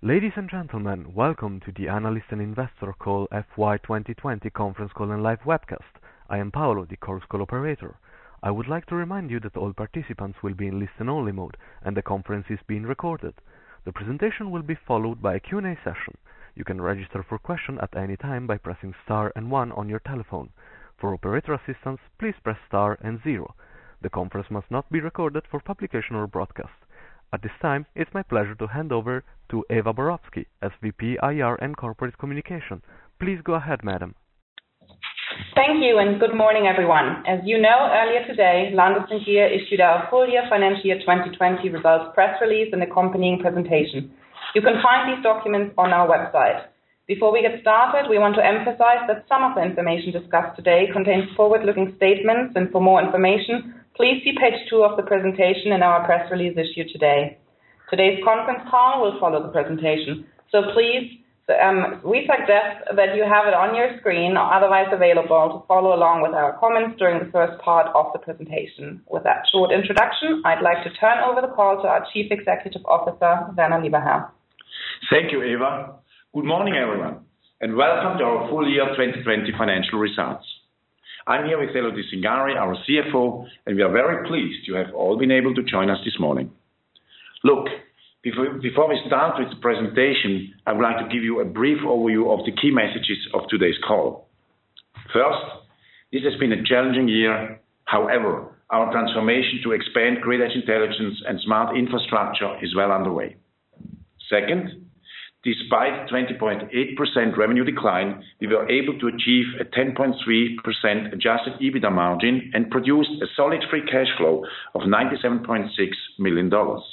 Ladies and gentlemen, welcome to the Analyst and Investor Call FY 2020 conference call and live webcast. I am Paolo, the Chorus Call operator. I would like to remind you that all participants will be in listen-only mode and the conference is being recorded. The presentation will be followed by a Q&A session. You can register for question at any time by pressing star and 1 on your telephone. For operator assistance, please press star and 0. The conference must not be recorded for publication or broadcast. At this time, it's my pleasure to hand over to Eva Borowski, SVP IR and Corporate Communication. Please go ahead, madam. Thank you and good morning, everyone. As you know, earlier today, Landis+Gyr issued our full year financial year 2020 results press release and accompanying presentation. You can find these documents on our website. Before we get started, we want to emphasize that some of the information discussed today contains forward-looking statements, and for more information, please see page 2 of the presentation in our press release issued today. Today's conference call will follow the presentation, so please, we suggest that you have it on your screen or otherwise available to follow along with our comments during the first part of the presentation. With that short introduction, I'd like to turn over the call to our Chief Executive Officer, Werner Lieberherr. Thank you, Eva. Good morning, everyone, and welcome to our full year 2020 financial results. I'm here with Elodie Cingari, our CFO, and we are very pleased you have all been able to join us this morning. Look, before we start with the presentation, I would like to give you a brief overview of the key messages of today's call. First, this has been a challenging year. However, our transformation to expand grid edge intelligence and smart infrastructure is well underway. Second, despite 20.8% revenue decline, we were able to achieve a 10.3% adjusted EBITDA margin and produced a solid free cash flow of $97.6 million.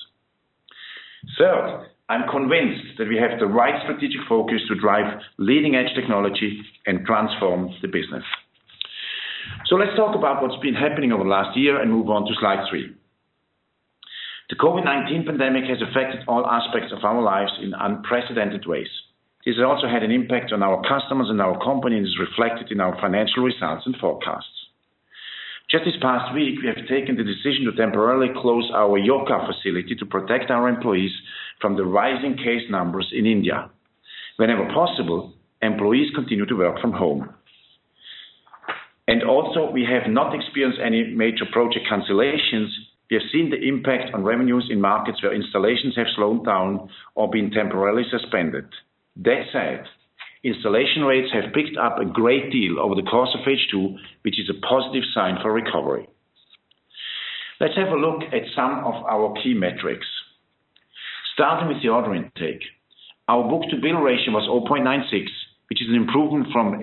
Third, I'm convinced that we have the right strategic focus to drive leading-edge technology and transform the business. So let's talk about what's been happening over the last year and move on to slide 3. The COVID-19 pandemic has affected all aspects of our lives in unprecedented ways. This has also had an impact on our customers and our company and is reflected in our financial results and forecasts. Just this past week, we have taken the decision to temporarily close our Yoka facility to protect our employees from the rising case numbers in India. Whenever possible, employees continue to work from home. And also, we have not experienced any major project cancellations. We have seen the impact on revenues in markets where installations have slowed down or been temporarily suspended. That said, installation rates have picked up a great deal over the course of H2, which is a positive sign for recovery. Let's have a look at some of our key metrics. Starting with the order intake. Our book-to-bill ratio was 0.96, which is an improvement from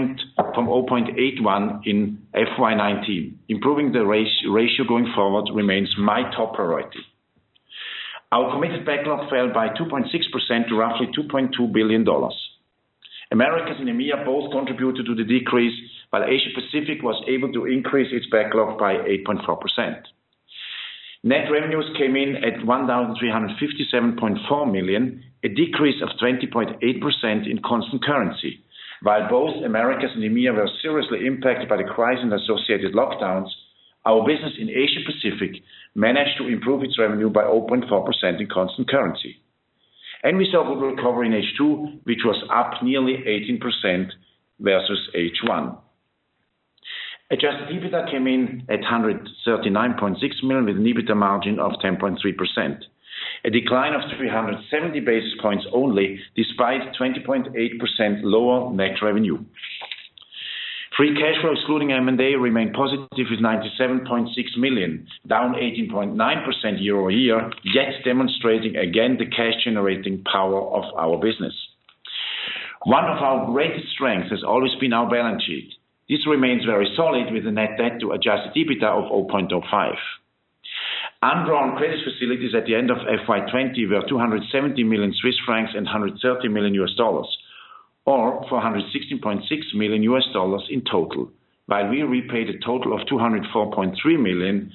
0.81 in FY19. Improving the ratio going forward remains my top priority. Our committed backlog fell by 2.6% to roughly $2.2 billion. Americas and EMEA both contributed to the decrease, while Asia Pacific was able to increase its backlog by 8.4%. Net revenues came in at $1,357.4 million, a decrease of 20.8% in constant currency. While both Americas and EMEA were seriously impacted by the crisis and associated lockdowns, our business in Asia Pacific managed to improve its revenue by 0.4% in constant currency. And we saw good recovery in H2, which was up nearly 18% versus H1. Adjusted EBITDA came in at $139.6 million with an EBITDA margin of 10.3%, a decline of 370 basis points only, despite 20.8% lower net revenue. Free cash flow excluding M&A remained positive with $97.6 million, down 18.9% year over year, yet demonstrating again the cash-generating power of our business. One of our greatest strengths has always been our balance sheet. This remains very solid with a net debt to adjusted EBITDA of 0.05. Undrawn credit facilities at the end of FY20 were 270 million Swiss francs and $130 million or $416.6 million in total, while we repaid a total of $204.3 million.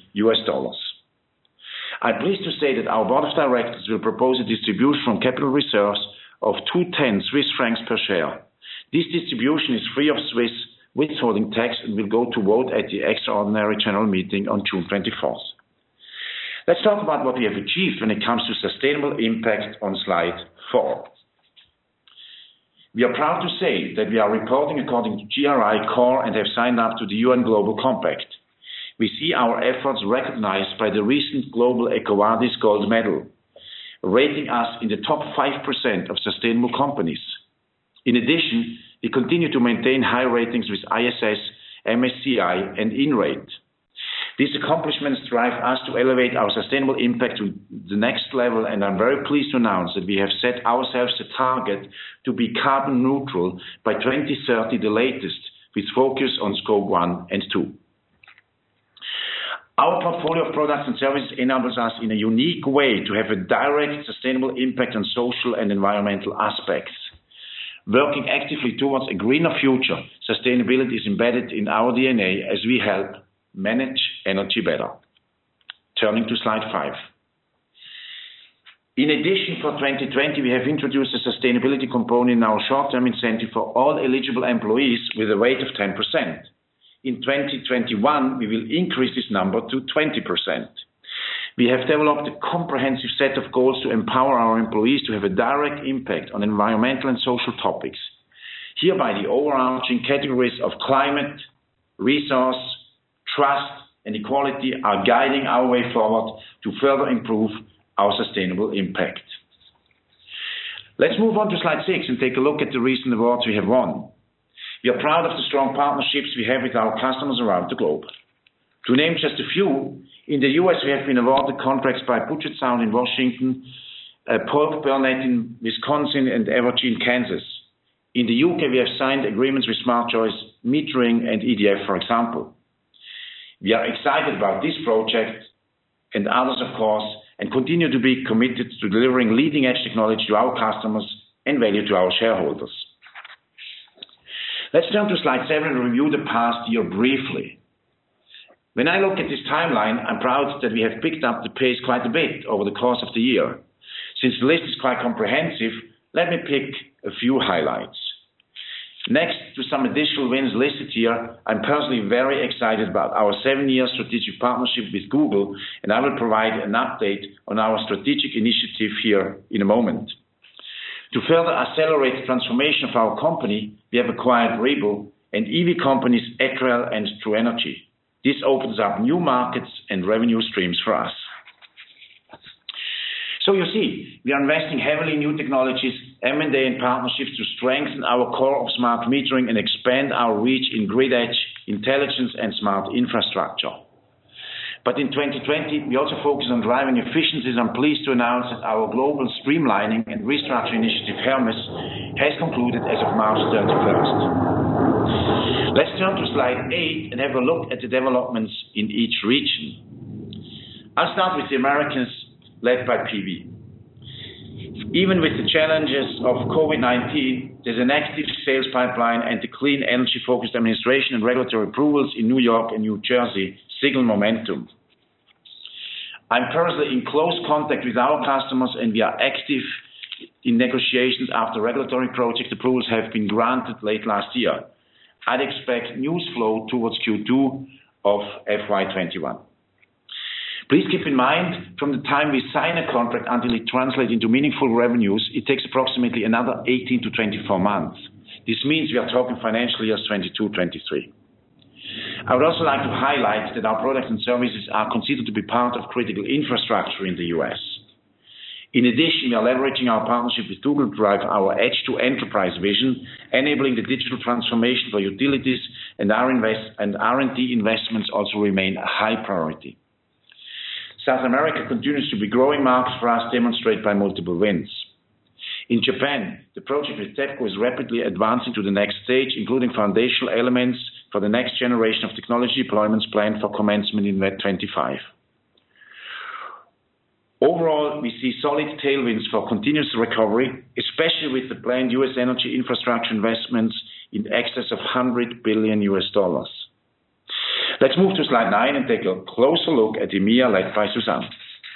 I'm pleased to say that our board of directors will propose a distribution from capital reserves of 210 Swiss francs per share. This distribution is free of Swiss withholding tax and will go to vote at the extraordinary general meeting on June 24th. Let's talk about what we have achieved when it comes to sustainable impact on slide 4. We are proud to say that we are reporting according to GRI Core and have signed up to the UN Global Compact. We see our efforts recognized by the recent Global EcoVadis Gold Medal, rating us in the top 5% of sustainable companies. In addition, we continue to maintain high ratings with ISS, MSCI, and Inrate. These accomplishments drive us to elevate our sustainable impact to the next level, and I'm very pleased to announce that we have set ourselves the target to be carbon neutral by 2030, the latest, with focus on Scope 1 and 2. Our portfolio of products and services enables us in a unique way to have a direct sustainable impact on social and environmental aspects. Working actively towards a greener future, sustainability is embedded in our DNA as we help manage energy better. Turning to slide 5. In addition, for 2020, we have introduced a sustainability component in our short-term incentive for all eligible employees with a rate of 10%. In 2021, we will increase this number to 20%. We have developed a comprehensive set of goals to empower our employees to have a direct impact on environmental and social topics. Hereby, the overarching categories of climate, resource, trust, and equality are guiding our way forward to further improve our sustainable impact. Let's move on to slide 6 and take a look at the recent awards we have won. We are proud of the strong partnerships we have with our customers around the globe. To name just a few, in the US we have been awarded contracts by Puget Sound in Washington, Polk Burnett in Wisconsin, and Evergy in Kansas. In the UK we have signed agreements with Smart Choice Metering and EDF, for example. We are excited about this project and others, of course, and continue to be committed to delivering leading-edge technology to our customers and value to our shareholders. Let's turn to slide 7 and review the past year briefly. When I look at this timeline, I'm proud that we have picked up the pace quite a bit over the course of the year. Since the list is quite comprehensive, let me pick a few highlights. Next to some additional wins listed here, I'm personally very excited about our 7-year strategic partnership with Google, and I will provide an update on our strategic initiative here in a moment. To further accelerate the transformation of our company, we have acquired Rhebo and EV companies Etrel and True Energy. This opens up new markets and revenue streams for us. So you see, we are investing heavily in new technologies, M&A and partnerships to strengthen our core of smart metering and expand our reach in grid edge, intelligence and smart infrastructure. But in 2020, we also focus on driving efficiencies. I'm pleased to announce that our global streamlining and restructuring initiative, Hermes, has concluded as of March 31st. Let's turn to slide 8 and have a look at the developments in each region. I'll start with the Americas, led by PV. Even with the challenges of COVID-19, there's an active sales pipeline, and the clean energy-focused administration and regulatory approvals in New York and New Jersey signal momentum. I'm personally in close contact with our customers, and we are active in negotiations after regulatory project approvals have been granted late last year. I'd expect news flow towards Q2 of FY21. Please keep in mind, from the time we sign a contract until it translates into meaningful revenues, it takes approximately another 18 to 24 months. This means we are talking financial years 22-23. I would also like to highlight that our products and services are considered to be part of critical infrastructure in the US. In addition, we are leveraging our partnership with Google to drive our Edge to Enterprise vision, enabling the digital transformation for utilities, and R&D investments also remain a high priority. South America continues to be growing market for us, demonstrated by multiple wins. In Japan, the project with TEPCO is rapidly advancing to the next stage, including foundational elements for the next generation of technology deployments planned for commencement in Med25. Overall, we see solid tailwinds for continuous recovery, especially with the planned U.S. energy infrastructure investments in excess of $100 billion. Let's move to slide 9 and take a closer look at EMEA, led by Susanne.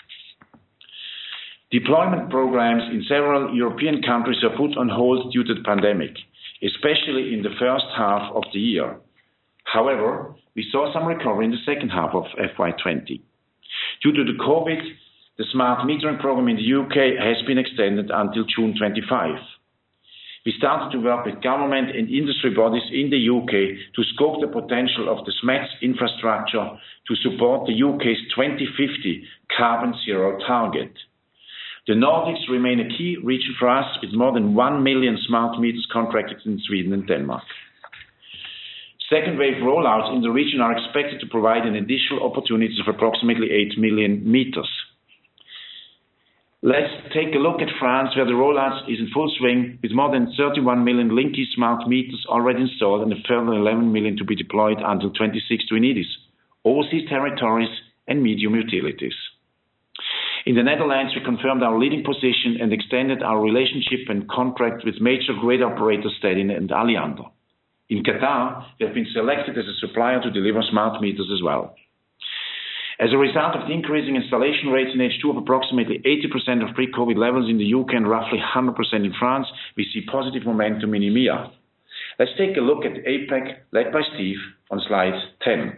Deployment programs in several European countries are put on hold due to the pandemic, especially in the first half of the year. However, we saw some recovery in the second half of FY20. Due to the COVID, the smart metering program in the UK has been extended until June 25. We started to work with government and industry bodies in the UK to scope the potential of the SMETS infrastructure to support the UK's 2050 carbon zero target. The Nordics remain a key region for us, with more than 1 million smart meters contracted in Sweden and Denmark. Second wave rollouts in the region are expected to provide an additional opportunity of approximately 8 million meters. Let's take a look at France, where the rollout is in full swing, with more than 31 million Linky smart meters already installed and a further 11 million to be deployed until 26 to Enidis, overseas territories and medium utilities. In the Netherlands, we confirmed our leading position and extended our relationship and contract with major grid operators Stedin and Alliander. In Qatar, we have been selected as a supplier to deliver smart meters as well. As a result of the increasing installation rates in H2 of approximately 80% of pre-COVID levels in the UK and roughly 100% in France, we see positive momentum in EMEA. Let's take a look at APAC, led by Steve, on slide 10.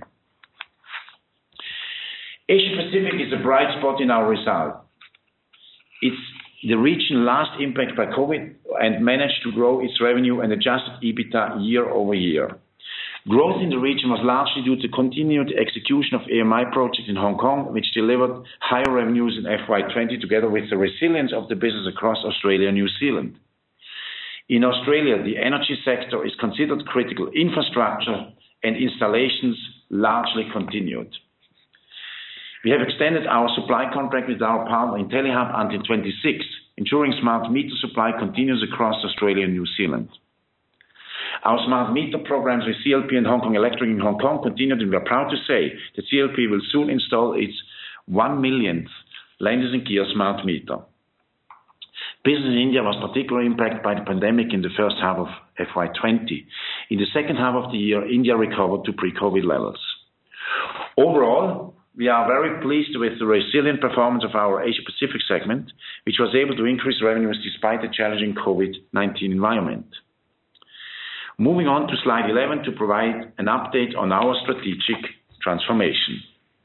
Asia Pacific is a bright spot in our result. It's the region last impacted by COVID and managed to grow its revenue and adjusted EBITDA year over year. Growth in the region was largely due to continued execution of AMI projects in Hong Kong, which delivered higher revenues in FY20 together with the resilience of the business across Australia and New Zealand. In Australia, the energy sector is considered critical infrastructure and installations largely continued. We have extended our supply contract with our partner IntelliHub until 26, ensuring smart meter supply continues across Australia and New Zealand. Our smart meter programs with CLP and Hong Kong Electric in Hong Kong continued, and we are proud to say that CLP will soon install its 1 millionth Landis+Gyr smart meter. Business in India was particularly impacted by the pandemic in the first half of FY20. In the second half of the year, India recovered to pre-COVID levels. Overall, we are very pleased with the resilient performance of our Asia-Pacific segment, which was able to increase revenues despite the challenging COVID-19 environment. Moving on to slide 11 to provide an update on our strategic transformation.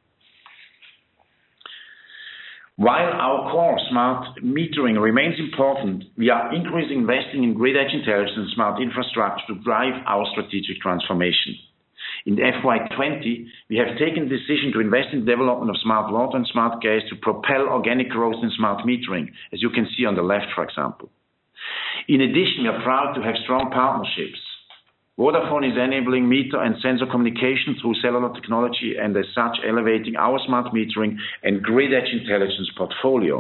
While our core smart metering remains important, we are increasingly investing in grid edge intelligence and smart infrastructure to drive our strategic transformation. In FY20, we have taken the decision to invest in the development of smart water and smart gas to propel organic growth in smart metering, as you can see on the left, for example. In addition, we are proud to have strong partnerships. Vodafone is enabling meter and sensor communication through cellular technology and as such elevating our smart metering and grid edge intelligence portfolio.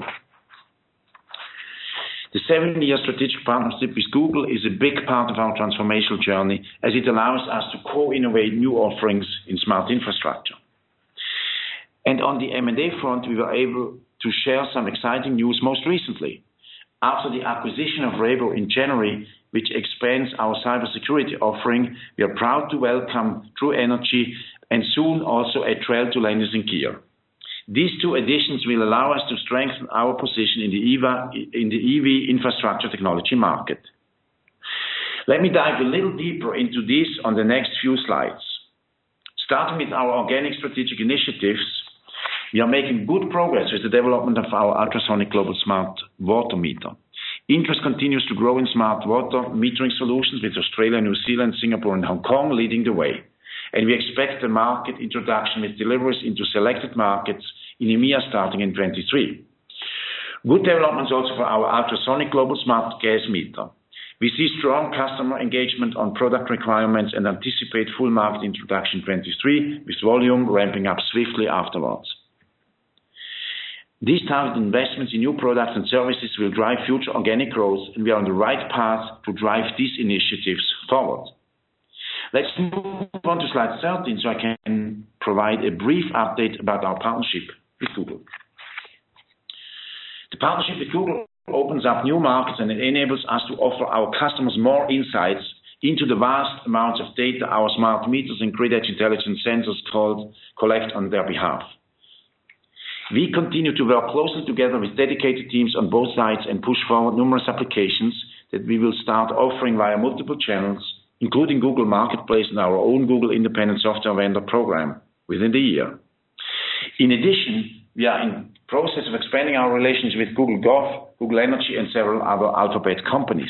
The 7-year strategic partnership with Google is a big part of our transformational journey, as it allows us to co-innovate new offerings in smart infrastructure. And on the M&A front, we were able to share some exciting news most recently. After the acquisition of Rhebo in January, which expands our cybersecurity offering, we are proud to welcome True Energy and soon also Etrel to Landis+Gyr. These two additions will allow us to strengthen our position in the EV infrastructure technology market. Let me dive a little deeper into this on the next few slides. Starting with our organic strategic initiatives, we are making good progress with the development of our ultrasonic global smart water meter. Interest continues to grow in smart water metering solutions, with Australia, New Zealand, Singapore and Hong Kong leading the way. And we expect the market introduction with deliveries into selected markets in EMEA starting in 2023. Good developments also for our ultrasonic global smart gas meter. We see strong customer engagement on product requirements and anticipate full market introduction in 2023, with volume ramping up swiftly afterwards. These targeted investments in new products and services will drive future organic growth, and we are on the right path to drive these initiatives forward. Let's move on to slide 13 so I can provide a brief update about our partnership with Google. The partnership with Google opens up new markets and it enables us to offer our customers more insights into the vast amounts of data our smart meters and grid edge intelligence sensors collect on their behalf. We continue to work closely together with dedicated teams on both sides and push forward numerous applications that we will start offering via multiple channels, including Google Marketplace and our own Google Independent Software Vendor Program within the year. In addition, we are in process of expanding our relations with Google Gov, Google Energy, and several other Alphabet companies.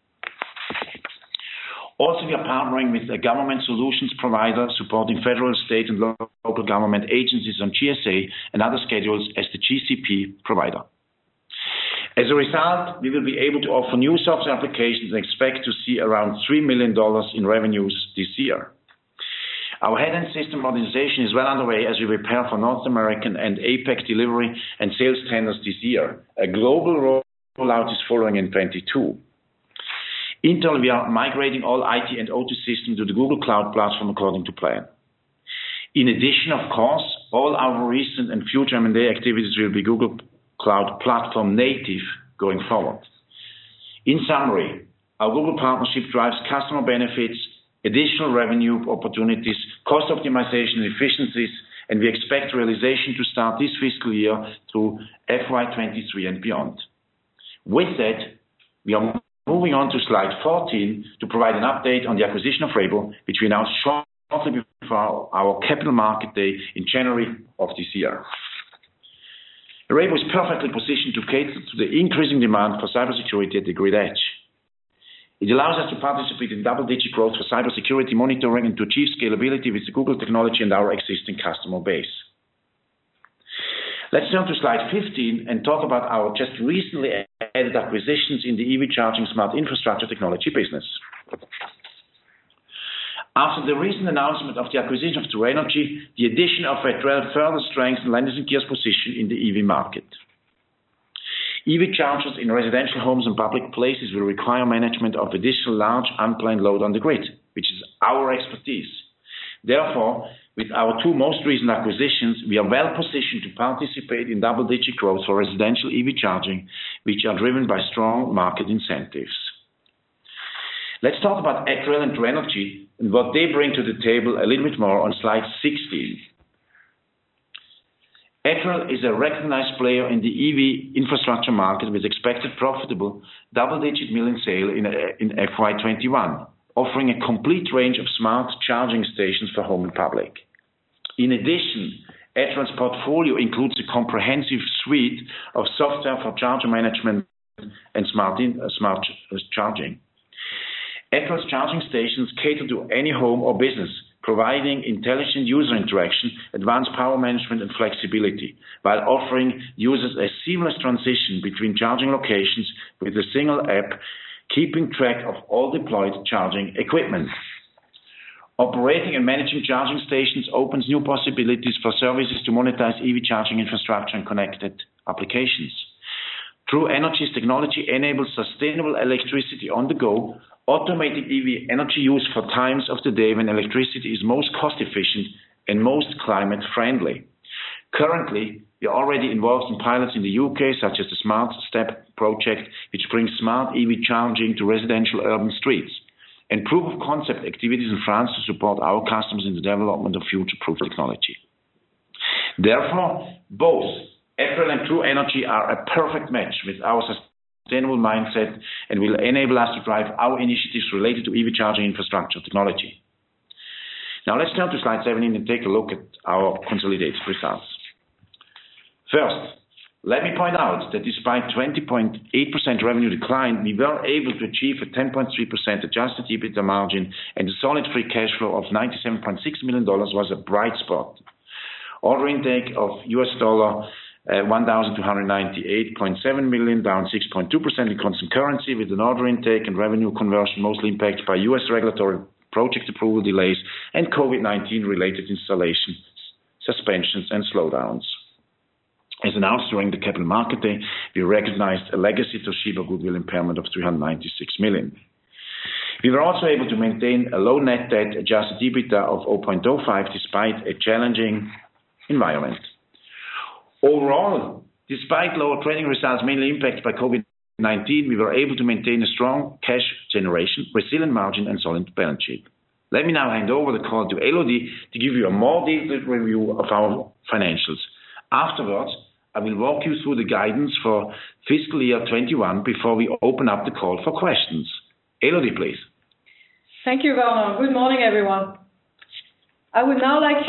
Also, we are partnering with a government solutions provider supporting federal, state, and local government agencies on GSA and other schedules as the GCP provider. As a result, we will be able to offer new software applications and expect to see around $3 million in revenues this year. Our head-end system modernization is well underway as we prepare for North American and APAC delivery and sales tenders this year. A global rollout is following in 2022. Internally, we are migrating all IT and OT systems to the Google Cloud Platform according to plan. In addition, of course, all our recent and future M&A activities will be Google Cloud Platform native going forward. In summary, our Google partnership drives customer benefits, additional revenue opportunities, cost optimization and efficiencies, and we expect realization to start this fiscal year through FY23 and beyond. With that, we are moving on to slide 14 to provide an update on the acquisition of Rhebo, which we announced shortly before our Capital Market Day in January of this year. Rhebo is perfectly positioned to cater to the increasing demand for cybersecurity at the grid edge. It allows us to participate in double-digit growth for cybersecurity monitoring and to achieve scalability with the Google technology and our existing customer base. Let's turn to slide 15 and talk about our just recently added acquisitions in the EV charging smart infrastructure technology business. After the recent announcement of the acquisition of True Energy, the addition of Etrel further strengthens Landis+Gyr's position in the EV market. EV chargers in residential homes and public places will require management of additional large unplanned load on the grid, which is our expertise. Therefore, with our two most recent acquisitions, we are well positioned to participate in double-digit growth for residential EV charging, which are driven by strong market incentives. Let's talk about Etrel and True Energy and what they bring to the table a little bit more on slide 16. Etrel is a recognized player in the EV infrastructure market with expected profitable double-digit million sale in FY21, offering a complete range of smart charging stations for home and public. In addition, Etrel's portfolio includes a comprehensive suite of software for charger management and smart charging. Etrel's charging stations cater to any home or business, providing intelligent user interaction, advanced power management and flexibility, while offering users a seamless transition between charging locations with a single app, keeping track of all deployed charging equipment. Operating and managing charging stations opens new possibilities for services to monetize EV charging infrastructure and connected applications. True Energy's technology enables sustainable electricity on the go, automated EV energy use for times of the day when electricity is most cost efficient and most climate friendly. Currently, we are already involved in pilots in the UK, such as the Smart Step project, which brings smart EV charging to residential urban streets, and proof of concept activities in France to support our customers in the development of future-proof technology. Therefore, both Etrel and True Energy are a perfect match with our sustainable mindset and will enable us to drive our initiatives related to EV charging infrastructure technology. Now let's turn to slide 17 and take a look at our consolidated results. First, let me point out that despite 20.8% revenue decline, we were able to achieve a 10.3% adjusted EBITDA margin, and the solid free cash flow of $97.6 million was a bright spot. Order intake of $1,298.7 million, down 6.2% in constant currency, with an order intake and revenue conversion mostly impacted by U.S. regulatory project approval delays and COVID-19 related installation suspensions and slowdowns. As announced during the Capital Market Day, we recognized a legacy Toshiba goodwill impairment of $396 million. We were also able to maintain a low net debt adjusted EBITDA of 0.05 despite a challenging environment. Overall, despite lower trading results mainly impacted by COVID-19, we were able to maintain a strong cash generation, resilient margin and solid balance sheet. Let me now hand over the call to Elodie to give you a more detailed review of our financials. Afterwards, I will walk you through the guidance for fiscal year 21 before we open up the call for questions. Elodie, please. Thank you, Werner. Good morning, everyone. I would now like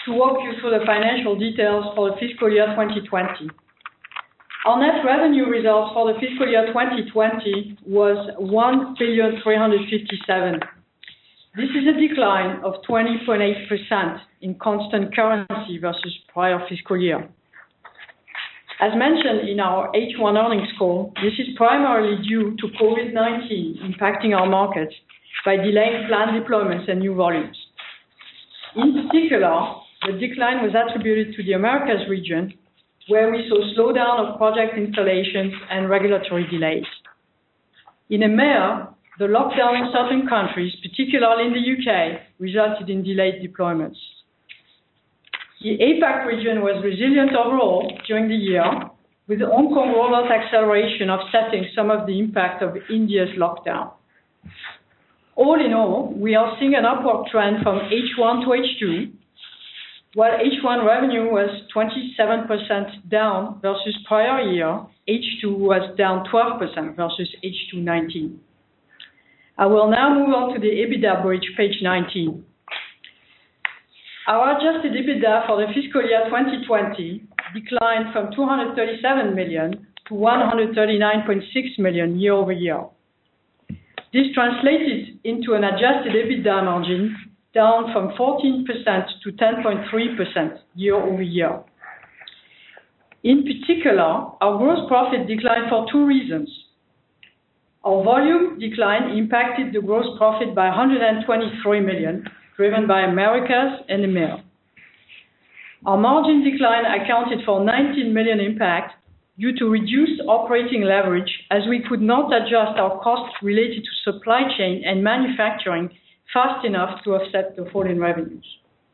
to walk you through the financial details for the fiscal year 2020. Our net revenue results for the fiscal year 2020 was 1,357,000,000. This is a decline of 20.8% in constant currency versus prior fiscal year. As mentioned in our H1 earnings call, this is primarily due to COVID-19 impacting our markets by delaying planned deployments and new volumes. In particular, the decline was attributed to the Americas region, where we saw slowdown of project installations and regulatory delays. In EMEA, the lockdown in certain countries, particularly in the UK, resulted in delayed deployments. The APAC region was resilient overall during the year, with the Hong Kong rollout acceleration offsetting some of the impact of India's lockdown. All in all, we are seeing an upward trend from H1 to H2. While H1 revenue was 27% down versus prior year, H2 was down 12% versus H2 19. I will now move on to the EBITDA bridge, page 19. Our adjusted EBITDA for the fiscal year 2020 declined from 237 million to 139.6 million year over year. This translated into an adjusted EBITDA margin down from 14% to 10.3% year over year. In particular, our gross profit declined for two reasons. Our volume decline impacted the gross profit by 123 million, driven by Americas and EMEA. Our margin decline accounted for 19 million impact due to reduced operating leverage, as we could not adjust our costs related to supply chain and manufacturing fast enough to offset the fall in revenues.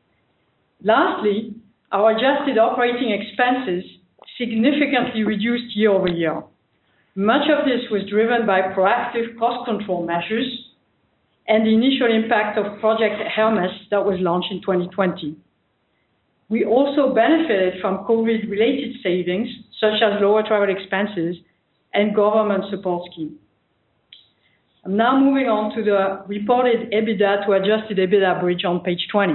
Lastly, our adjusted operating expenses significantly reduced year over year. Much of this was driven by proactive cost control measures and the initial impact of Project Hermes that was launched in 2020. We also benefited from COVID-related savings, such as lower travel expenses and government support schemes. I'm now moving on to the reported EBITDA to adjusted EBITDA bridge on page 20.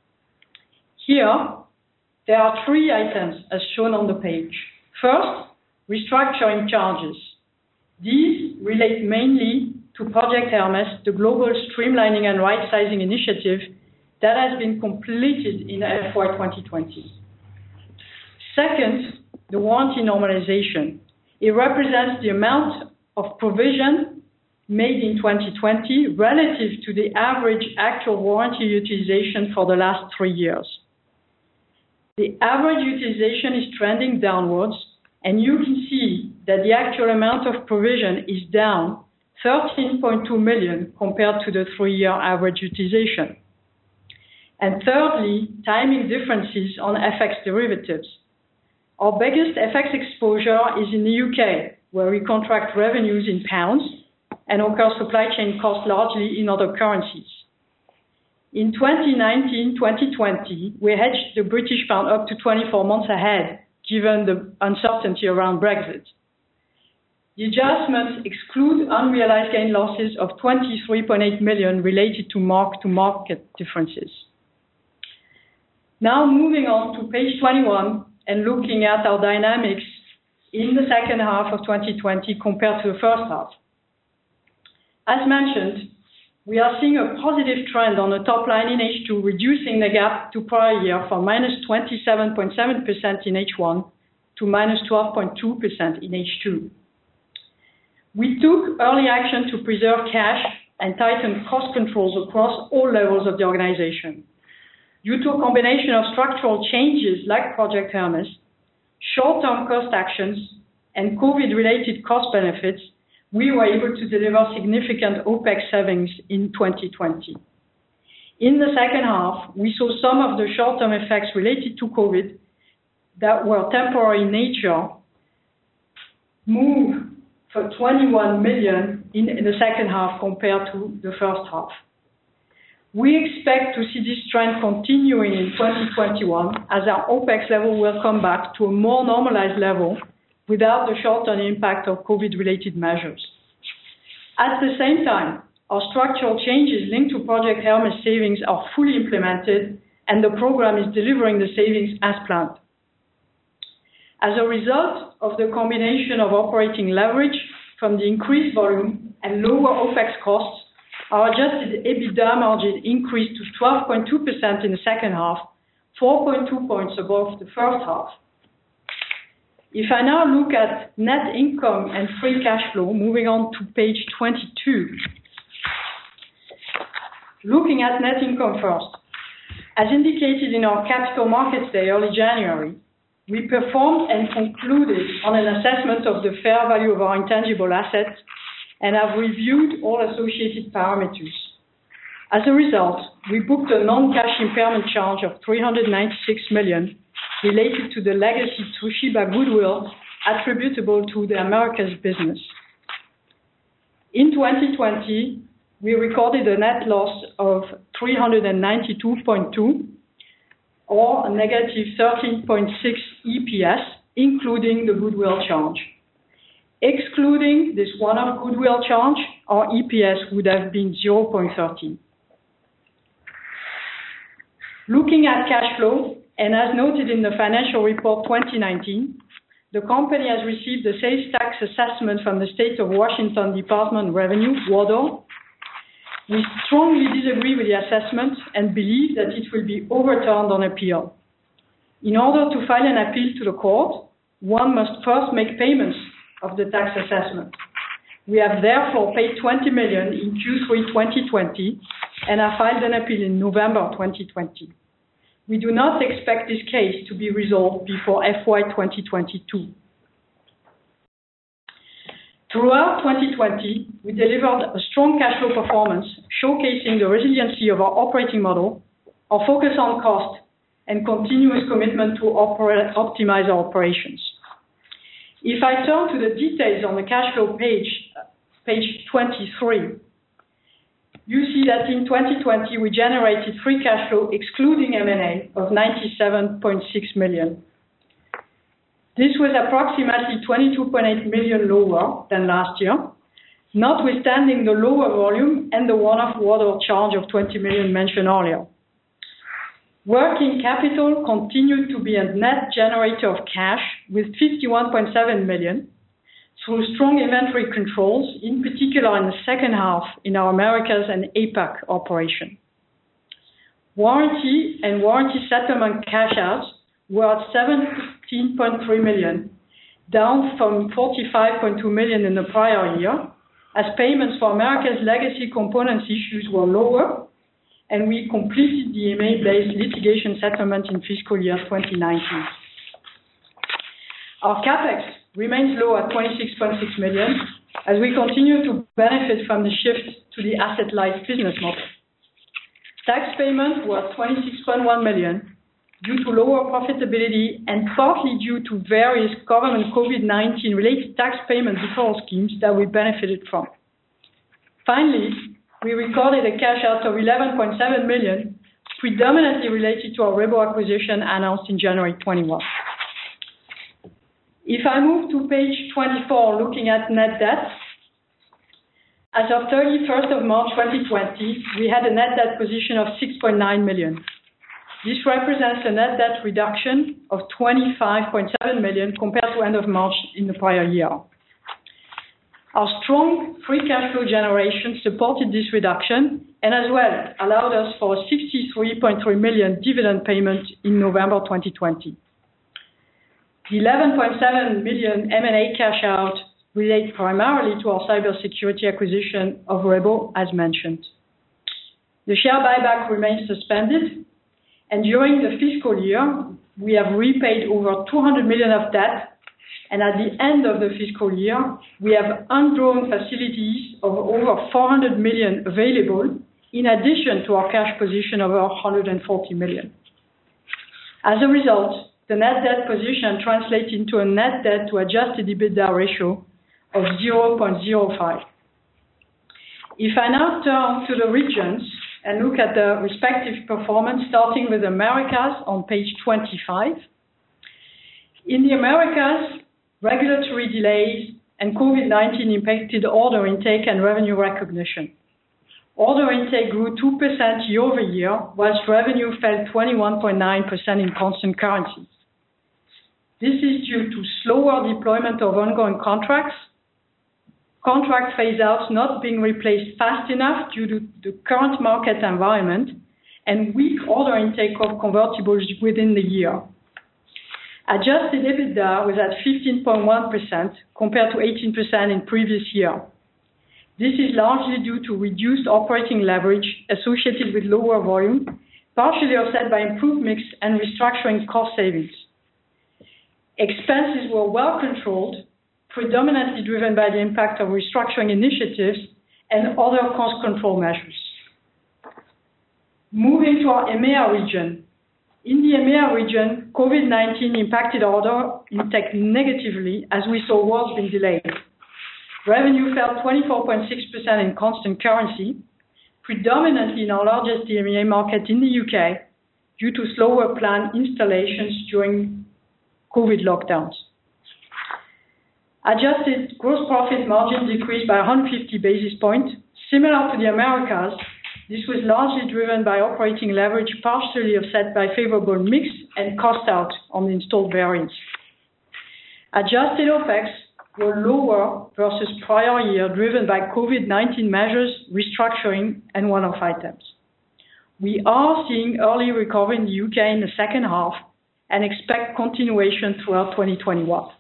Here, there are three items as shown on the page. First, restructuring charges. These relate mainly to Project Hermes, the global streamlining and right-sizing initiative that has been completed in FY 2020. Second, the warranty normalization. It represents the amount of provision made in 2020 relative to the average actual warranty utilization for the last 3 years. The average utilization is trending downwards, and you can see that the actual amount of provision is down 13.2 million compared to the 3-year average utilization. And thirdly, timing differences on FX derivatives. Our biggest FX exposure is in the UK, where we contract revenues in pounds and incur supply chain costs largely in other currencies. In 2019-2020, we hedged the British pound up to 24 months ahead, given the uncertainty around Brexit. The adjustments exclude unrealized gain losses of 23.8 million related to mark-to-market differences. Now moving on to page 21 and looking at our dynamics in the second half of 2020 compared to the first half. As mentioned, we are seeing a positive trend on the top line in H2, reducing the gap to prior year from -27.7% in H1 to -12.2% in H2. We took early action to preserve cash and tighten cost controls across all levels of the organization. Due to a combination of structural changes like Project Hermes, short-term cost actions, and COVID-related cost benefits, we were able to deliver significant OPEX savings in 2020. In the second half, we saw some of the short-term effects related to COVID that were temporary in nature move for 21 million in the second half compared to the first half. We expect to see this trend continuing in 2021 as our OPEX level will come back to a more normalized level without the short-term impact of COVID-related measures. At the same time, our structural changes linked to Project Hermes savings are fully implemented and the program is delivering the savings as planned. As a result of the combination of operating leverage from the increased volume and lower OpEx costs, our adjusted EBITDA margin increased to 12.2% in the second half, 4.2 points above the first half. If I now look at net income and free cash flow, moving on to page 22. Looking at net income first. As indicated in our Capital Markets Day early January, we performed and concluded on an assessment of the fair value of our intangible assets and have reviewed all associated parameters. As a result, we booked a non-cash impairment charge of 396 million related to the legacy Toshiba goodwill attributable to the Americas business. In 2020, we recorded a net loss of 392.2 or a negative 13.6 EPS, including the goodwill charge. Excluding this one-off goodwill charge, our EPS would have been 0.13. Looking at cash flow, and as noted in the financial report 2019, the company has received the sales tax assessment from the State of Washington Department of Revenue, WADO. We strongly disagree with the assessment and believe that it will be overturned on appeal. In order to file an appeal to the court, one must first make payments of the tax assessment. We have therefore paid 20 million in Q3 2020 and have filed an appeal in November 2020. We do not expect this case to be resolved before FY 2022. Throughout 2020, we delivered a strong cash flow performance, showcasing the resiliency of our operating model, our focus on cost, and continuous commitment to optimize our operations. If I turn to the details on the cash flow page 23, you see that in 2020 we generated free cash flow excluding M&A of 97.6 million. This was approximately 22.8 million lower than last year, notwithstanding the lower volume and the one-off water charge of 20 million mentioned earlier. Working capital continued to be a net generator of cash with 51.7 million through strong inventory controls, in particular in the second half in our Americas and APAC operation. Warranty and warranty settlement cash outs were at 17.3 million, down from 45.2 million in the prior year, as payments for America's legacy components issues were lower, and we completed the EMA-based litigation settlement in fiscal year 2019. Our CapEx remains low at 26.6 million, as we continue to benefit from the shift to the asset-light business model. Tax payments were 26.1 million due to lower profitability and partly due to various government COVID-19 related tax payment deferral schemes that we benefited from. Finally, we recorded a cash out of 11.7 million, predominantly related to our Rhebo acquisition announced in January 21. If I move to page 24, looking at net debt, as of 31st of March 2020, we had a net debt position of 6.9 million. This represents a net debt reduction of 25.7 million compared to end of March in the prior year. Our strong free cash flow generation supported this reduction and as well allowed us for a 63.3 million dividend payment in November 2020. The 11.7 million M&A cash out relates primarily to our cybersecurity acquisition of Rhebo, as mentioned. The share buyback remains suspended, and during the fiscal year, we have repaid over 200 million of debt, and at the end of the fiscal year, we have undrawn facilities of over 400 million available, in addition to our cash position of 140 million. As a result, the net debt position translates into a net debt to adjusted EBITDA ratio of 0.05. If I now turn to the regions and look at the respective performance, starting with Americas on page 25. In the Americas, regulatory delays and COVID-19 impacted order intake and revenue recognition. Order intake grew 2% year-over-year, whilst revenue fell 21.9% in constant currency. This is due to slower deployment of ongoing contract phase-outs not being replaced fast enough due to the current market environment, and weak order intake of convertibles within the year. Adjusted EBITDA was at 15.1% compared to 18% in previous year. This is largely due to reduced operating leverage associated with lower volume, partially offset by improved mix and restructuring cost savings. Expenses were well controlled, predominantly driven by the impact of restructuring initiatives and other cost control measures. Moving to our EMEA region. In the EMEA region, COVID-19 impacted order intake negatively as we saw awards being delayed. Revenue fell 24.6% in constant currency, predominantly in our largest EMEA market in the UK, due to slower planned installations during COVID lockdowns. Adjusted gross profit margin decreased by 150 basis points. Similar to the Americas, this was largely driven by operating leverage, partially offset by favorable mix and cost out on the installed variants. Adjusted OPEX were lower versus prior year, driven by COVID-19 measures, restructuring, and one-off items. We are seeing early recovery in the UK in the second half and expect continuation throughout 2021.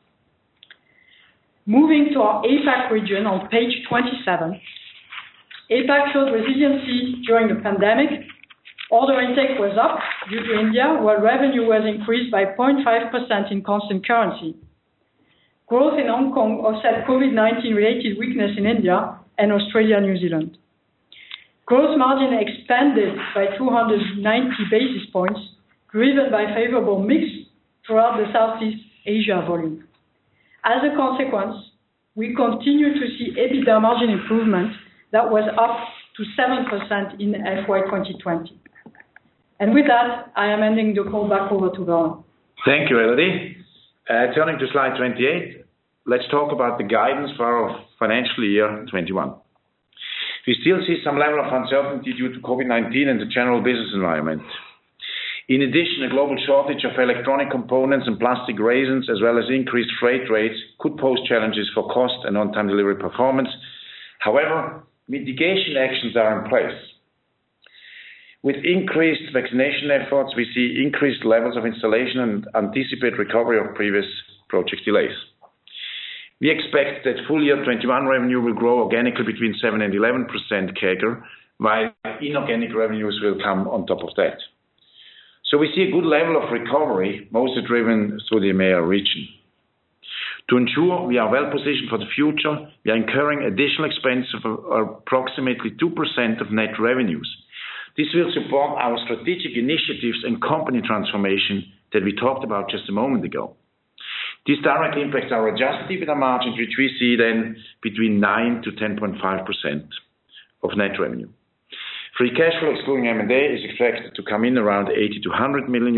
Moving to our APAC region on page 27. APAC showed resiliency during the pandemic. Order intake was up due to India, while revenue was increased by 0.5% in constant currency. Growth in Hong Kong offset COVID-19 related weakness in India and Australia, New Zealand. Gross margin expanded by 290 basis points, driven by favorable mix throughout the Southeast Asia volume. As a consequence, we continue to see EBITDA margin improvement that was up to 7% in FY 2020. And with that, I am handing the call back over to Werner. Thank you, Elodie. Turning to slide 28, let's talk about the guidance for our financial year 21. We still see some level of uncertainty due to COVID-19 and the general business environment. In addition, a global shortage of electronic components and plastic resins, as well as increased freight rates, could pose challenges for cost and on-time delivery performance. However, mitigation actions are in place. With increased vaccination efforts, we see increased levels of installation and anticipate recovery of previous project delays. We expect that full year 21 revenue will grow organically between 7 and 11% CAGR, while inorganic revenues will come on top of that. So we see a good level of recovery, mostly driven through the EMEA region. To ensure we are well positioned for the future, we are incurring additional expense of approximately 2% of net revenues. This will support our strategic initiatives and company transformation that we talked about just a moment ago. This directly impacts our adjusted EBITDA margins, which we see then between 9 to 10.5% of net revenue. Free cash flow excluding M&A is expected to come in around $80 to $100 million.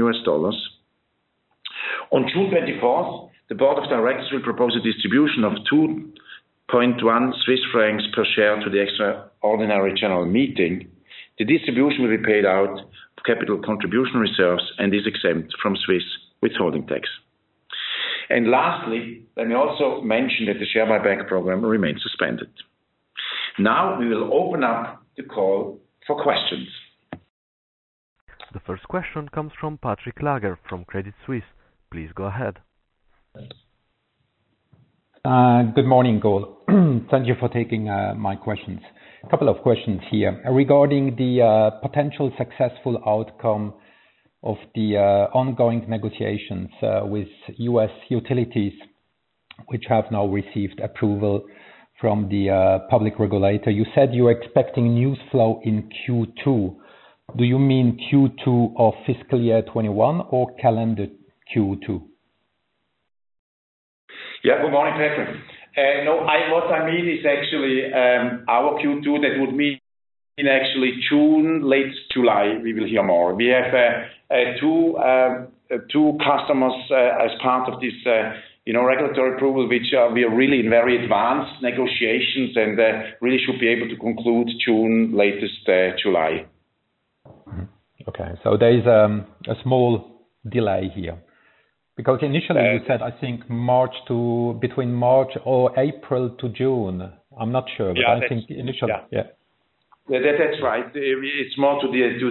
On June 24th, the Board of Directors will propose a distribution of 2.1 Swiss francs per share to the extraordinary general meeting. The distribution will be paid out of capital contribution reserves and is exempt from Swiss withholding tax. And lastly, let me also mention that the share buyback program remains suspended. Now we will open up the call for questions. The first question comes from Patrick Lager from Credit Suisse. Please go ahead. Good morning, Gol. Thank you for taking my questions. A couple of questions here regarding the potential successful outcome of the ongoing negotiations with U.S. utilities, which have now received approval from the public regulator. You said you're expecting news flow in Q2. Do you mean Q2 of fiscal year 21 or calendar Q2? Yeah, good morning, Patrick. What I mean is actually our Q2, that would mean in actually June, late July, we will hear more. We have two customers as part of this regulatory approval, which we are really in very advanced negotiations and really should be able to conclude June, latest July. Okay, so there is a small delay here. Because initially you said, I think between March or April to June. I'm not sure, but I think initially, That's right. It's more to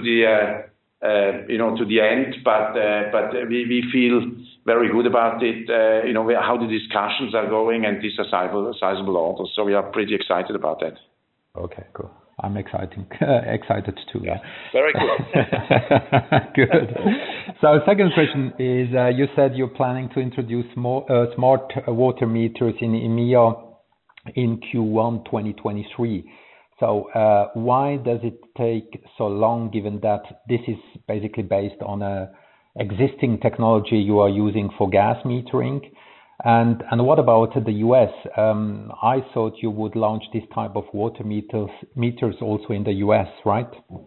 the end, but we feel very good about it. How the discussions are going, and these are sizable orders, so we are pretty excited about that. Okay, cool. I'm excited too. Yeah, very good. Good. So second question is, you said you're planning to introduce more smart water meters in EMEA in Q1 2023. So why does it take so long, given that this is basically based on a existing technology you are using for gas metering? And what about the US? I thought you would launch this type of water meters also in the US, right?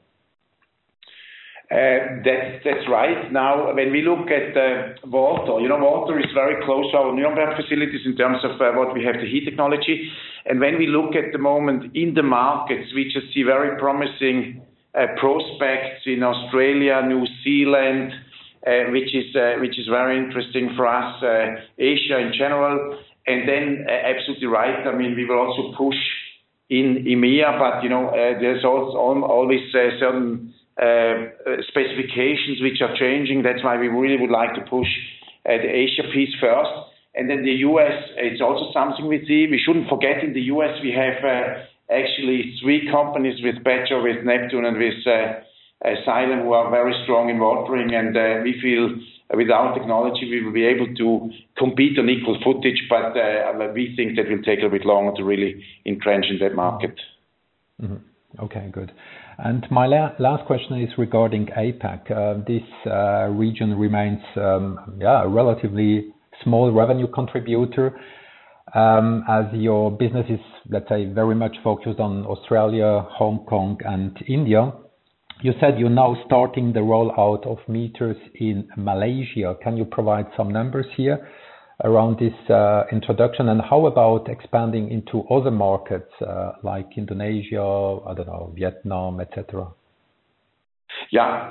That's right. Now, when we look at water, water is very close to our Nuremberg facilities in terms of what we have, the heat technology. And when we look at the moment in the markets, we just see very promising prospects in Australia, New Zealand, which is very interesting for us, Asia in general. And then absolutely right. I mean, we will also push in EMEA, but there's also always certain specifications which are changing. That's why we really would like to push the Asia piece first. And then the US, it's also something we see. We shouldn't forget in the US we have actually 3 companies with Badger, with Neptune, and with Xylem, who are very strong in watering. And we feel with our technology we will be able to compete on equal footage, but we think that will take a bit longer to really entrench in that market. Mm-hmm. Okay, good. And my last question is regarding APAC. This region remains a relatively small revenue contributor, as your business is, let's say, very much focused on Australia, Hong Kong, and India. You said you're now starting the rollout of meters in Malaysia. Can you provide some numbers here around this introduction? And how about expanding into other markets like Indonesia, I don't know, Vietnam, etc.? Yeah,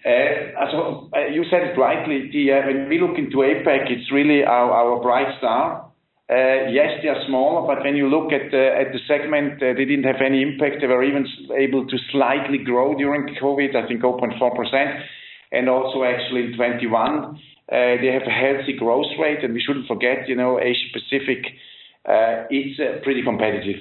so you said it rightly. When we look into APAC, it's really our bright star. Yes, they are smaller, but when you look at the segment, they didn't have any impact. They were even able to slightly grow during COVID, I think 0.4%, and also actually in 21. They have a healthy growth rate, and we shouldn't forget, Asia Pacific, it's a pretty competitive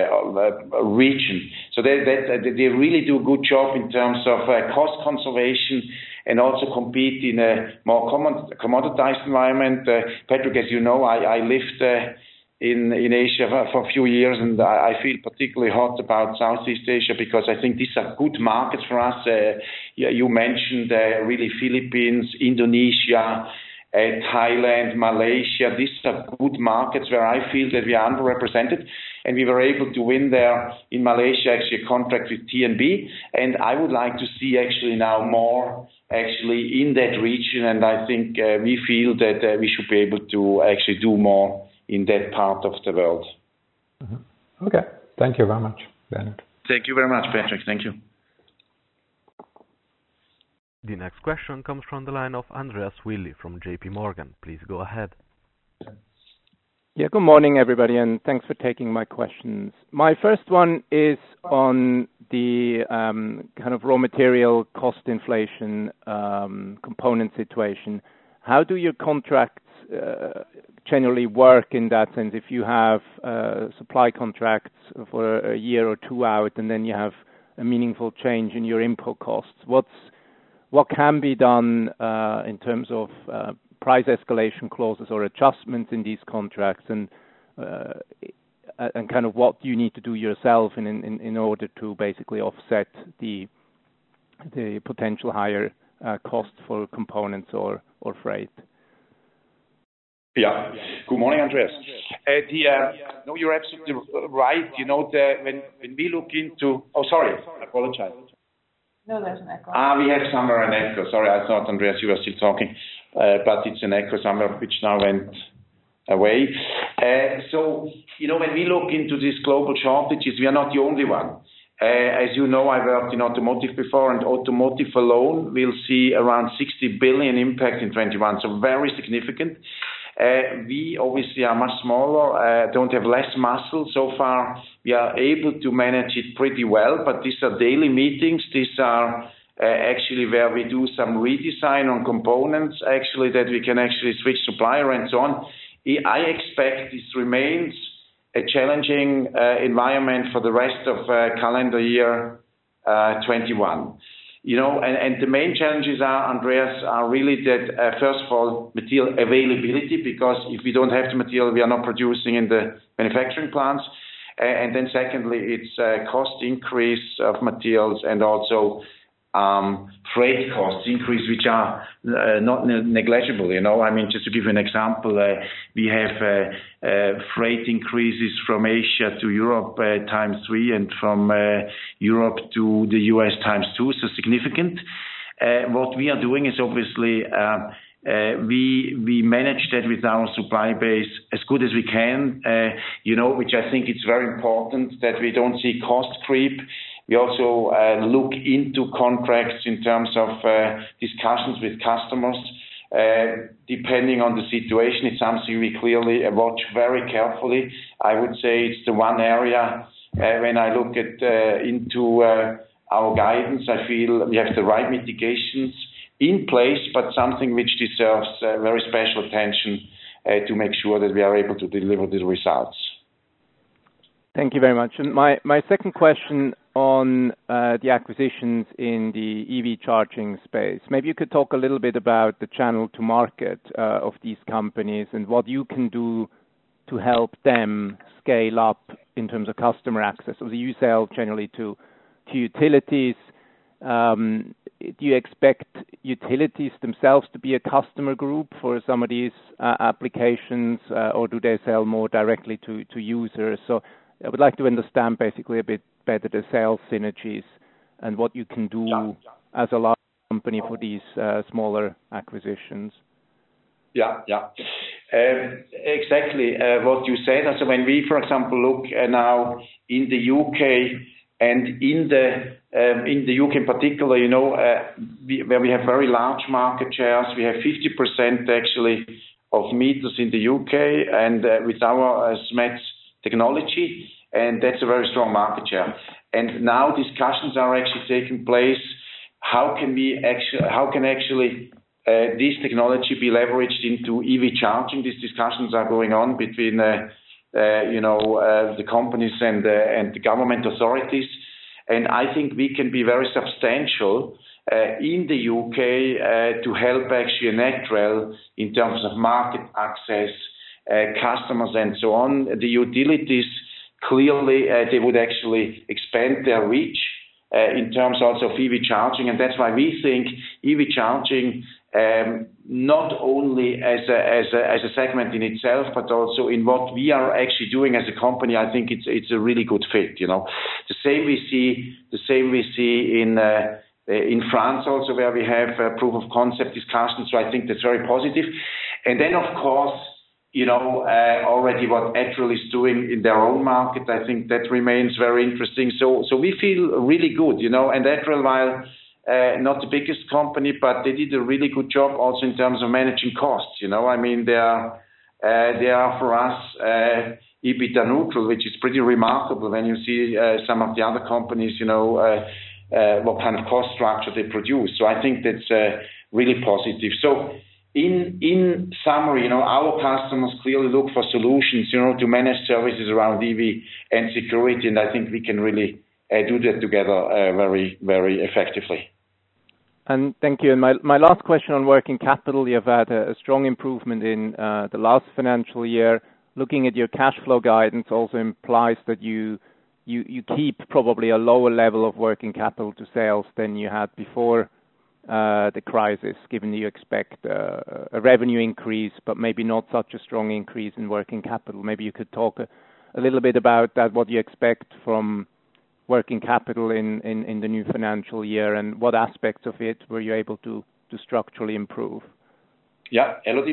region. So they really do a good job in terms of cost conservation and also compete in a more commoditized environment. Patrick, as you know, I lived in Asia for a few years, and I feel particularly hot about Southeast Asia because I think these are good markets for us. You mentioned really Philippines, Indonesia, Thailand, Malaysia. These are good markets where I feel that we are underrepresented, and we were able to win there in Malaysia actually a contract with TNB, and I would like to see actually now more actually in that region, and I think we feel that we should be able to actually do more in that part of the world. Mm-hmm. Okay, thank you very much, Bernhard. Thank you very much, Patrick. Thank you. The next question comes from the line of Andreas Willi from JP Morgan. Please go ahead. Yeah, good morning, everybody, and thanks for taking my questions. My first one is on the kind of raw material cost inflation component situation. How do your contracts generally work in that sense? If you have supply contracts for a year or two out, and then you have a meaningful change in your input costs, what can be done in terms of price escalation clauses or adjustments in these contracts, and kind of what do you need to do yourself in order to basically offset the potential higher costs for components or freight? Yeah. Good morning, Andreas. No, you're absolutely right. When we look into... Oh, sorry. I apologize. No, there's an echo. We have somewhere an echo. Sorry, I thought, Andreas, you were still talking. But it's an echo somewhere which now went away. So, when we look into these global shortages, we are not the only one. As you know, I worked in automotive before, and automotive alone will see around 60 billion impact in 21, so very significant. We obviously are much smaller, don't have less muscle. So far, we are able to manage it pretty well, but these are daily meetings. These are actually where we do some redesign on components, actually, that we can actually switch supplier and so on. I expect this remains a challenging environment for the rest of calendar year 21. And the main challenges Andreas, are really that, first of all, material availability, because if we don't have the material, we are not producing in the manufacturing plants. And then secondly, it's cost increase of materials and also freight costs increase, which are not negligible. I mean, just to give you an example, we have freight increases from Asia to Europe times 3, and from Europe to the US times 2, so significant. What we are doing is obviously we manage that with our supply base as good as we can, which I think it's very important that we don't see cost creep. We also look into contracts in terms of discussions with customers. Depending on the situation, it's something we clearly watch very carefully. I would say it's the one area when I look at into our guidance, I feel we have the right mitigations in place, but something which deserves very special attention to make sure that we are able to deliver the results. Thank you very much. And my second question on the acquisitions in the EV charging space. Maybe you could talk a little bit about the channel to market of these companies and what you can do to help them scale up in terms of customer access. So you sell generally to utilities. Do you expect utilities themselves to be a customer group for some of these applications, or do they sell more directly to users? So I would like to understand basically a bit better the sales synergies and what you can do as a large company for these smaller acquisitions. Yeah. Exactly what you said. So when we, for example, look now in the UK and in the UK in particular, where we have very large market shares, we have 50% actually of meters in the UK, and with our SMETS technology, and that's a very strong market share. And now discussions are actually taking place. How can actually this technology be leveraged into EV charging? These discussions are going on between the companies and the government authorities, and I think we can be very substantial in the UK to help actually Netrel in terms of market access, customers and so on. The utilities, clearly, they would actually expand their reach in terms also of EV charging, and that's why we think EV charging, not only as a segment in itself, but also in what we are actually doing as a company, I think it's a really good fit. The same we see in France also, where we have proof of concept discussions. So I think that's very positive. And then of course, already what Etrel is doing in their own market, I think that remains very interesting. So we feel really good, and Etrel, while not the biggest company, but they did a really good job also in terms of managing costs. I mean, they are for us EBITDA neutral, which is pretty remarkable when you see some of the other companies, what kind of cost structure they produce. So I think that's really positive. So in summary, our customers clearly look for solutions, to manage services around EV and security, and I think we can really do that together very, very effectively. And thank you. And my last question on working capital, you have had a strong improvement in the last financial year. Looking at your cash flow guidance also implies that you keep probably a lower level of working capital to sales than you had before the crisis, given that you expect a revenue increase, but maybe not such a strong increase in working capital. Maybe you could talk a little bit about that, what you expect from working capital in the new financial year, and what aspects of it were you able to structurally improve? Yeah, Elodie, please.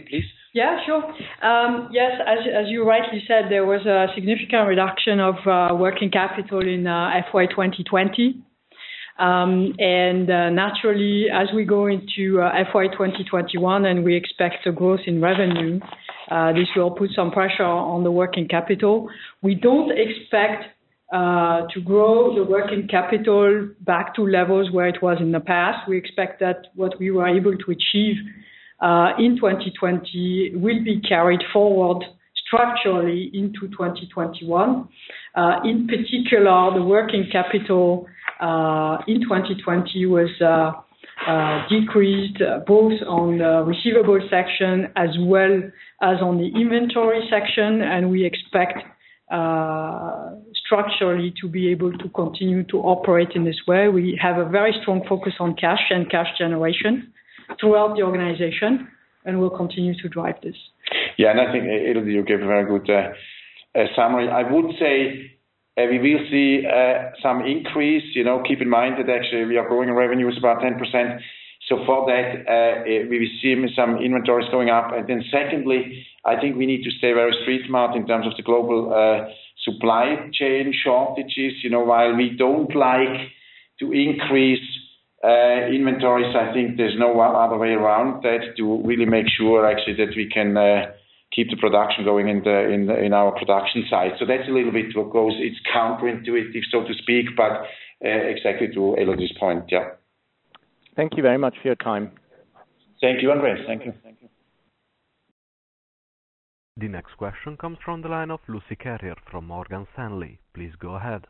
Yeah, sure. Yes, as you rightly said, there was a significant reduction of working capital in FY 2020. And naturally, as we go into FY 2021 and we expect a growth in revenue, this will put some pressure on the working capital. We don't expect to grow the working capital back to levels where it was in the past. We expect that what we were able to achieve in 2020 will be carried forward structurally into 2021. In particular, the working capital in 2020 was decreased both on the receivable section as well as on the inventory section, and we expect structurally to be able to continue to operate in this way. We have a very strong focus on cash and cash generation throughout the organization, and we'll continue to drive this. Yeah, and I think, Elodie, you gave a very good summary. I would say we will see some increase. Keep in mind that actually we are growing revenues about 10%. So for that, we will see some inventories going up. And then secondly, I think we need to stay very street smart in terms of the global supply chain shortages. While we don't like to increase inventories, I think there's no other way around that to really make sure actually that we can keep the production going in our production site. So that's a little bit what goes. It's counterintuitive, so to speak, but exactly to Elodie's point. Yeah. Thank you very much for your time. Thank you, Andreas. Thank you. The next question comes from the line of Lucie Carrier from Morgan Stanley. Please go ahead.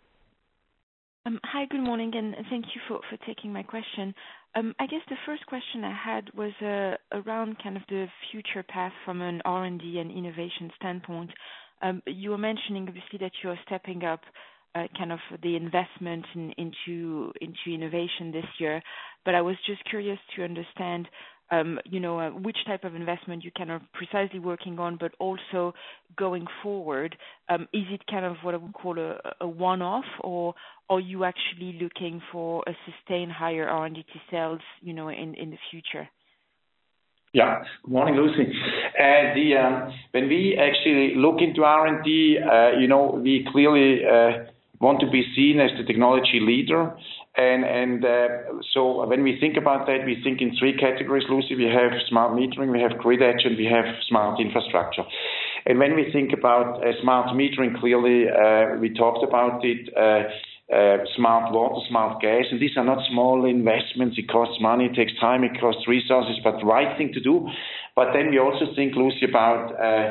Hi, good morning, and thank you for taking my question. I guess the first question I had was around kind of the future path from an R&D and innovation standpoint. You were mentioning obviously that you are stepping up kind of the investment into innovation this year, but I was just curious to understand which type of investment you kind of precisely working on, but also going forward, is it kind of what I would call a one-off, or are you actually looking for a sustained higher R&D to sales, in the future? Yeah. Good morning, Lucie. When we actually look into R&D, we clearly want to be seen as the technology leader. And so when we think about that, we think in three categories, Lucie. We have smart metering, we have grid edge, and we have smart infrastructure. And when we think about smart metering, clearly we talked about it, smart water, smart gas, and these are not small investments. It costs money, it takes time, it costs resources, but the right thing to do. But then we also think, Lucie, about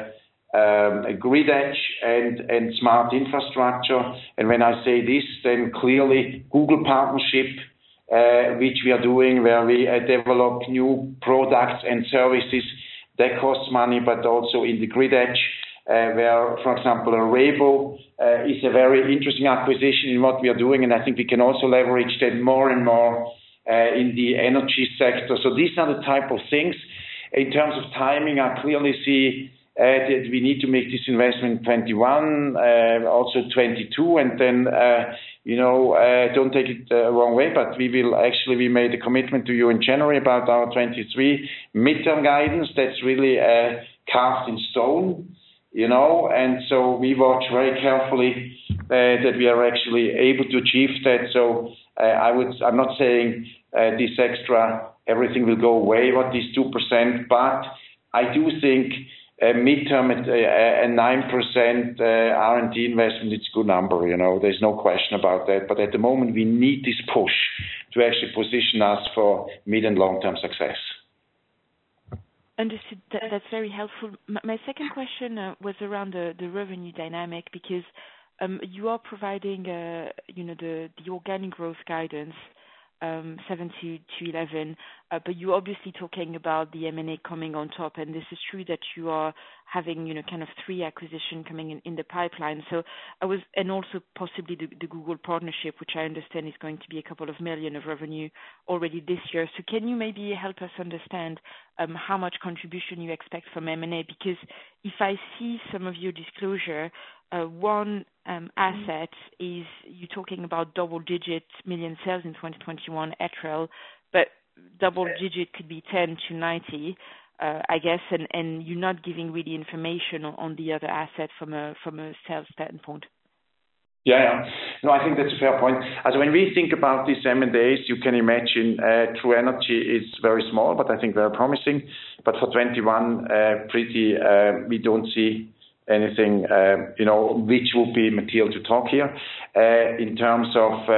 a grid edge and smart infrastructure. And when I say this, then clearly Google partnership, which we are doing, where we develop new products and services that costs money, but also in the grid edge, where, for example, Rhebo is a very interesting acquisition in what we are doing, and I think we can also leverage that more and more in the energy sector. So these are the type of things. In terms of timing, I clearly see that we need to make this investment in 21, also 22, and then, don't take it the wrong way, but we made a commitment to you in January about our 23 midterm guidance. That's really cast in stone, and so we watch very carefully that we are actually able to achieve that. So I'm not saying this extra, everything will go away, what is 2%, but I do think midterm at a 9% R&D investment, it's a good number, there's no question about that. But at the moment, we need this push to actually position us for mid and long-term success. Understood. That's very helpful. My second question was around the revenue dynamic, because you are providing, the organic growth guidance, 7 to 11, but you're obviously talking about the M&A coming on top, and this is true that you are having, kind of 3 acquisition coming in the pipeline. So and also possibly the Google partnership, which I understand is going to be a couple of million of revenue already this year. So can you maybe help us understand how much contribution you expect from M&A? Because if I see some of your disclosure, one asset is you're talking about double-digit million sales in 2021, Etrel, but double-digit could be 10 to 90. I guess, and you're not giving really information on the other asset from a sales standpoint. Yeah. No, I think that's a fair point. As when we think about these M&As, you can imagine True Energy is very small, but I think very promising. But for 21, we don't see anything, which will be material to talk here. In terms of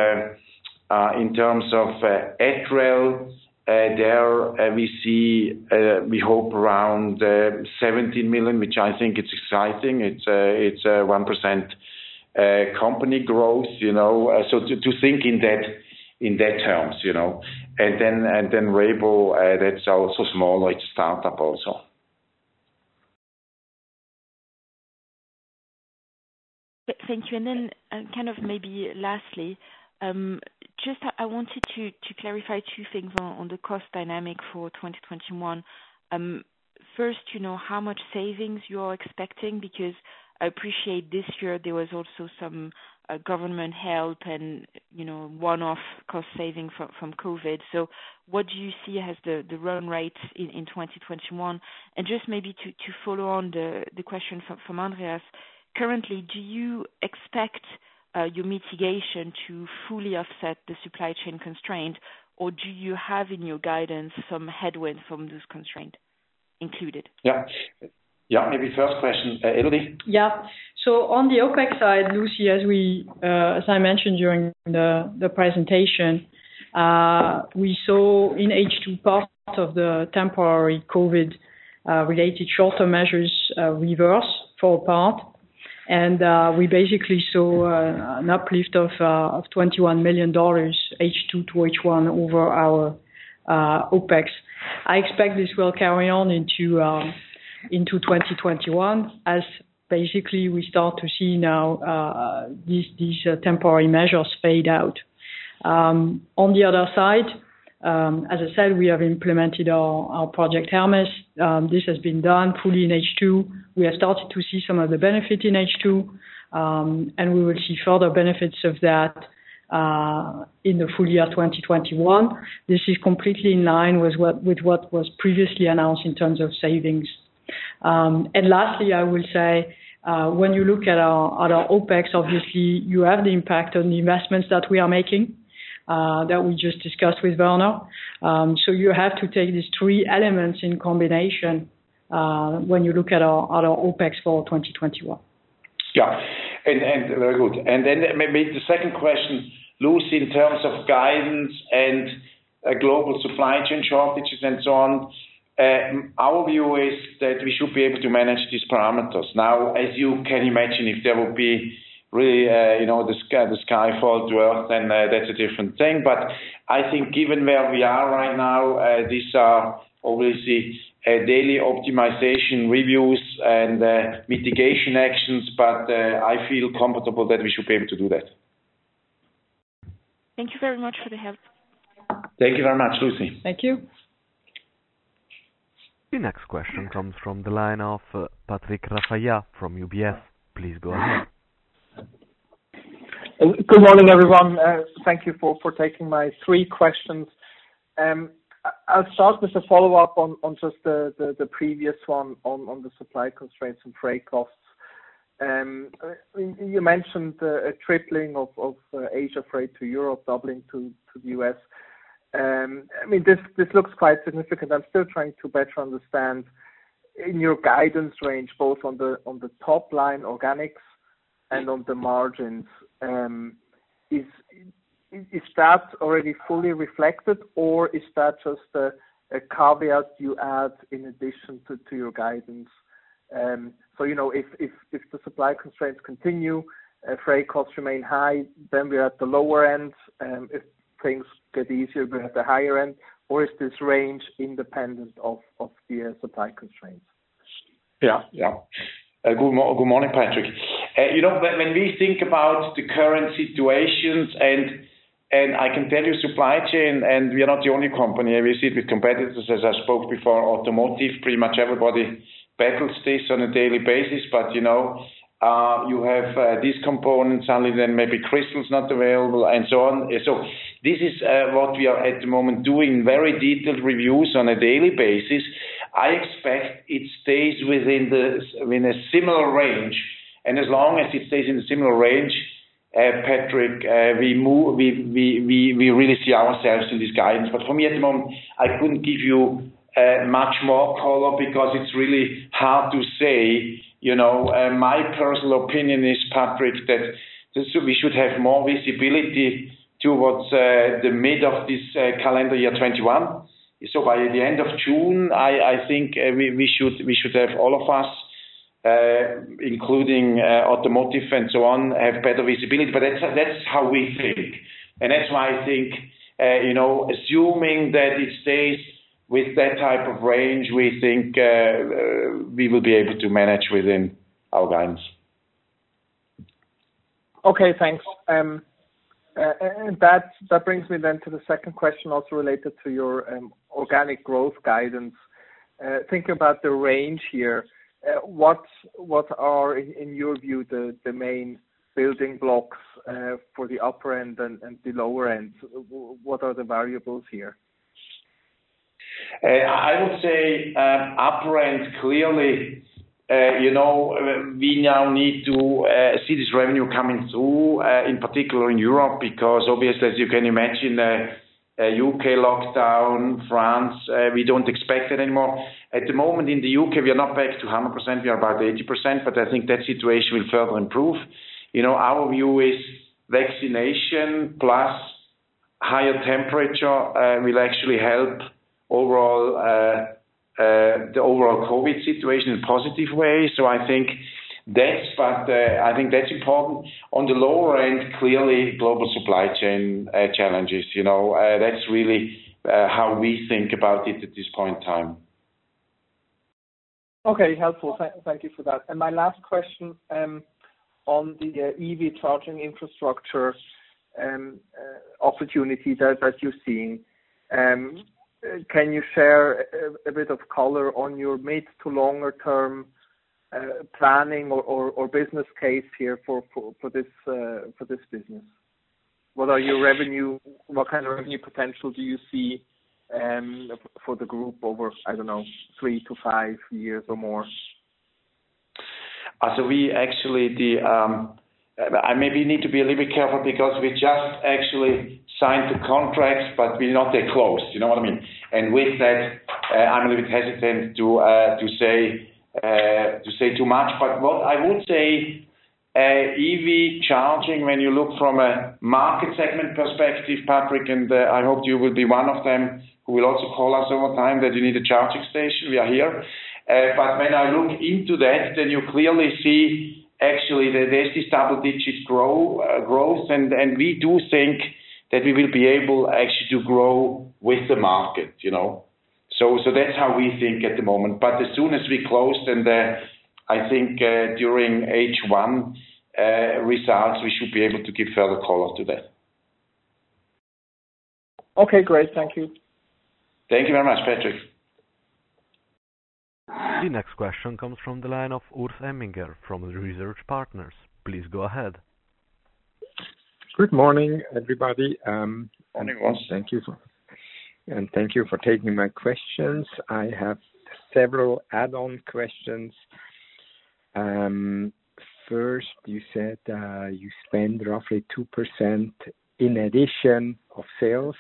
Etrel, there we hope around 17 million, which I think it's exciting. It's 1% company growth, so to think in that terms, and then Rhebo, that's also small, it's a startup also. Thank you. And then kind of maybe lastly, just I wanted to clarify two things on the cost dynamic for 2021. First, how much savings you are expecting, because I appreciate this year there was also some government help and one-off cost saving from COVID. So what do you see as the run rate in 2021? And just maybe to follow on the question from Andreas, currently, do you expect your mitigation to fully offset the supply chain constraint, or do you have in your guidance some headwind from those constraints included? Yeah, maybe first question, Elodie. Yeah. So on the OPEX side, Lucy, as I mentioned during the presentation, we saw in H2 part of the temporary COVID related shorter measures reverse for a part. And we basically saw an uplift of $21 million H2 to H1 over our OPEX. I expect this will carry on into 2021 as basically we start to see now these temporary measures fade out. On the other side, as I said, we have implemented our Project Hermes. This has been done fully in H2. We have started to see some of the benefit in H2, and we will see further benefits of that in the full year 2021. This is completely in line with what was previously announced in terms of savings. And lastly, I will say, when you look at our OPEX, obviously you have the impact on the investments that we are making, that we just discussed with Werner. So you have to take these three elements in combination when you look at our OPEX for 2021. Yeah, and very good. And then maybe the second question, Lucy, in terms of guidance and global supply chain shortages and so on, our view is that we should be able to manage these parameters. Now, as you can imagine, if there will be really, the sky fall to earth, then that's a different thing. But I think given where we are right now, these are obviously daily optimization reviews and mitigation actions, but I feel comfortable that we should be able to do that. Thank you very much for the help. Thank you very much, Lucy. Thank you. The next question comes from the line of Patrick Rafaisz from UBS. Please go ahead. Good morning, everyone. Thank you for taking my three questions. I'll start with a follow-up on just the previous one on the supply constraints and freight costs. You mentioned a tripling of Asia freight to Europe, doubling to the US. This looks quite significant. I'm still trying to better understand in your guidance range, both on the top line organics and on the margins. Is that already fully reflected, or is that just a caveat you add in addition to your guidance? So if the supply constraints continue, freight costs remain high, then we're at the lower end. If things get easier, we're at the higher end, or is this range independent of the supply constraints? Yeah. Good morning, Patrick. When we think about the current situations, and I can tell you supply chain, and we are not the only company, we see it with competitors, as I spoke before, automotive, pretty much everybody battles this on a daily basis, but You have this component, suddenly then maybe crystal's not available, and so on. So this is what we are at the moment doing, very detailed reviews on a daily basis. I expect it stays within a similar range, and as long as it stays in a similar range, Patrick, we really see ourselves in this guidance. But for me at the moment, I couldn't give you much more color because it's really hard to say. My personal opinion is, Patrick, that we should have more visibility towards the mid of this calendar year 21. So by the end of June, I think we should have all of us, including automotive and so on, have better visibility. But that's how we think, and that's why I think assuming that it stays with that type of range, we think we will be able to manage within our guidance. Okay, thanks. And that brings me then to the second question, also related to your organic growth guidance. Thinking about the range here, what are, in your view, the main building blocks for the upper end and the lower end? What are the variables here? I would say upper end, clearly, we now need to see this revenue coming through, in particular in Europe, because obviously, as you can imagine, UK lockdown, France, we don't expect it anymore. At the moment in the UK, we are not back to 100%, we are about 80%, but I think that situation will further improve. Our view is vaccination plus higher temperature will actually help the overall COVID situation in a positive way. So I think that's important. On the lower end, clearly global supply chain challenges. That's really how we think about it at this point in time. Okay, helpful. Thank you for that. And my last question on the EV charging infrastructure opportunity that you're seeing. Can you share a bit of color on your mid to longer term planning or business case here for this business? What are your revenue? What kind of revenue potential do you see for the group over 3 to 5 years or more? So we actually I maybe need to be a little bit careful because we just actually signed the contracts, but we're not that close. You know what I mean? And with that, I'm a little bit hesitant to say too much. But what I would say, EV charging, when you look from a market segment perspective, Patrick, and I hope you will be one of them who will also call us over time that you need a charging station. We are here. But when I look into that, then you clearly see actually that there's this double-digit growth, and we do think that we will be able actually to grow with the market, So that's how we think at the moment. But as soon as we close, then I think during H1 results, we should be able to give further color to that. Okay, great. Thank you. Thank you very much, Patrick. The next question comes from the line of Urs Emminger from Research Partners. Please go ahead. Good morning, everybody. Morning, Urs. Thank you for taking my questions. I have several add-on questions. First, you said you spend roughly 2% in addition of sales.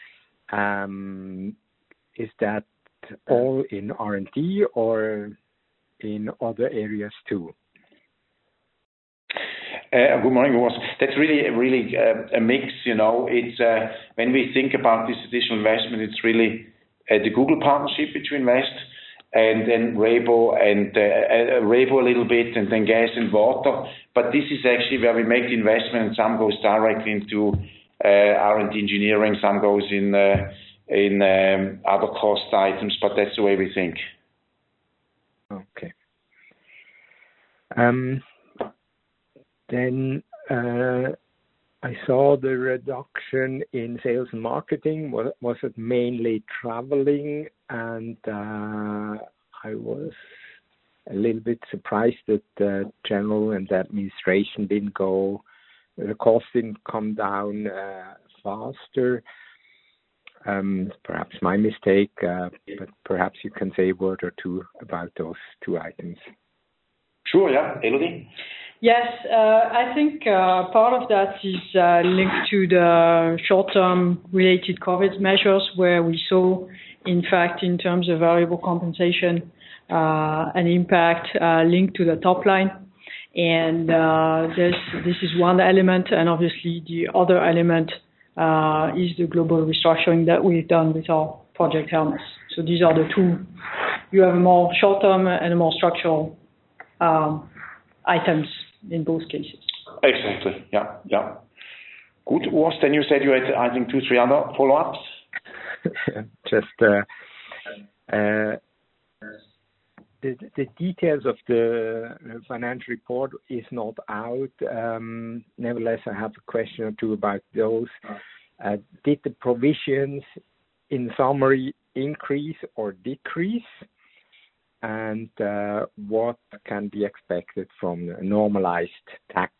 Is that all in R&D or in other areas too? Good morning, Urs. That's really a mix, It's when we think about this additional investment, it's really the Google partnership which we invest, and then Rhebo a little bit, and then gas and water. But this is actually where we make the investment, and some goes directly into R&D engineering, some goes in other cost items, but that's the way we think. Okay. Then I saw the reduction in sales and marketing. Was it mainly traveling? And I was a little bit surprised that the general and the administration the cost didn't come down faster. Perhaps my mistake, but perhaps you can say a word or two about those two items. Sure, yeah. Elodie? Yes, I think part of that is linked to the short-term related COVID measures, where we saw, in fact, in terms of variable compensation, an impact linked to the top line. And this is one element, and obviously the other element is the global restructuring that we've done with our Project Hermes. So these are the two. You have a more short-term and a more structural items in both cases. Exactly. Yeah. Good. Urs, then you said you had, I think, 2-3 other follow-ups. Just the details of the financial report is not out. Nevertheless, I have a question or two about those. Did the provisions, in summary, increase or decrease? And what can be expected from the normalized tax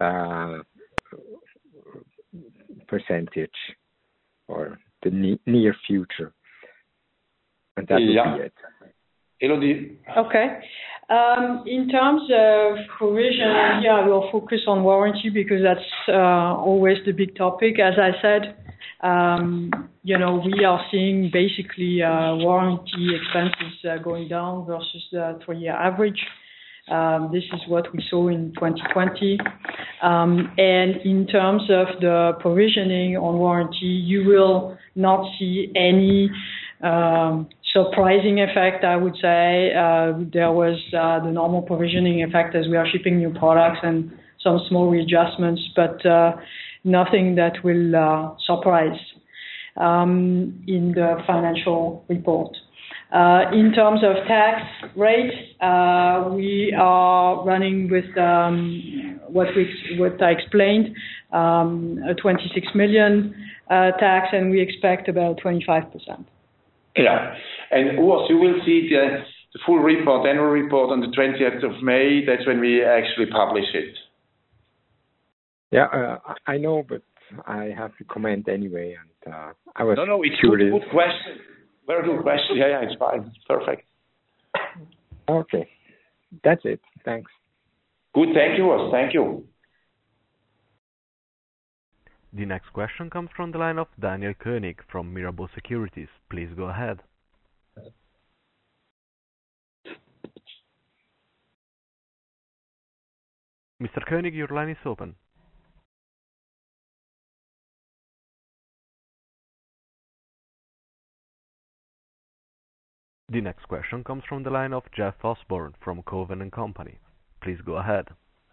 percentage or the near future? And that would be it. Elodie? Okay. In terms of provision, we'll focus on warranty because that's always the big topic. As I said, we are seeing basically warranty expenses going down versus the 3-year average. This is what we saw in 2020. And in terms of the provisioning on warranty, you will not see any surprising effect, I would say. There was the normal provisioning effect as we are shipping new products and some small readjustments, but nothing that will surprise in the financial report. In terms of tax rate, we are running with what I explained, a 26 million tax, and we expect about 25%. Yeah, and Urs, you will see the full report, annual report, on the 20th of May. That's when we actually publish it. Yeah, I know, but I have to comment anyway, and I was it's curious. Good question. Very good question. Yeah, it's fine. It's perfect. Okay, that's it. Thanks. Good. Thank you, Urs. Thank you. The next question comes from the line of Daniel Koenig from Mirabaud Securities. Please go ahead. Mr. Koenig, your line is open. The next question comes from the line of Jeff Osborne from Cowen and Company. Please go ahead.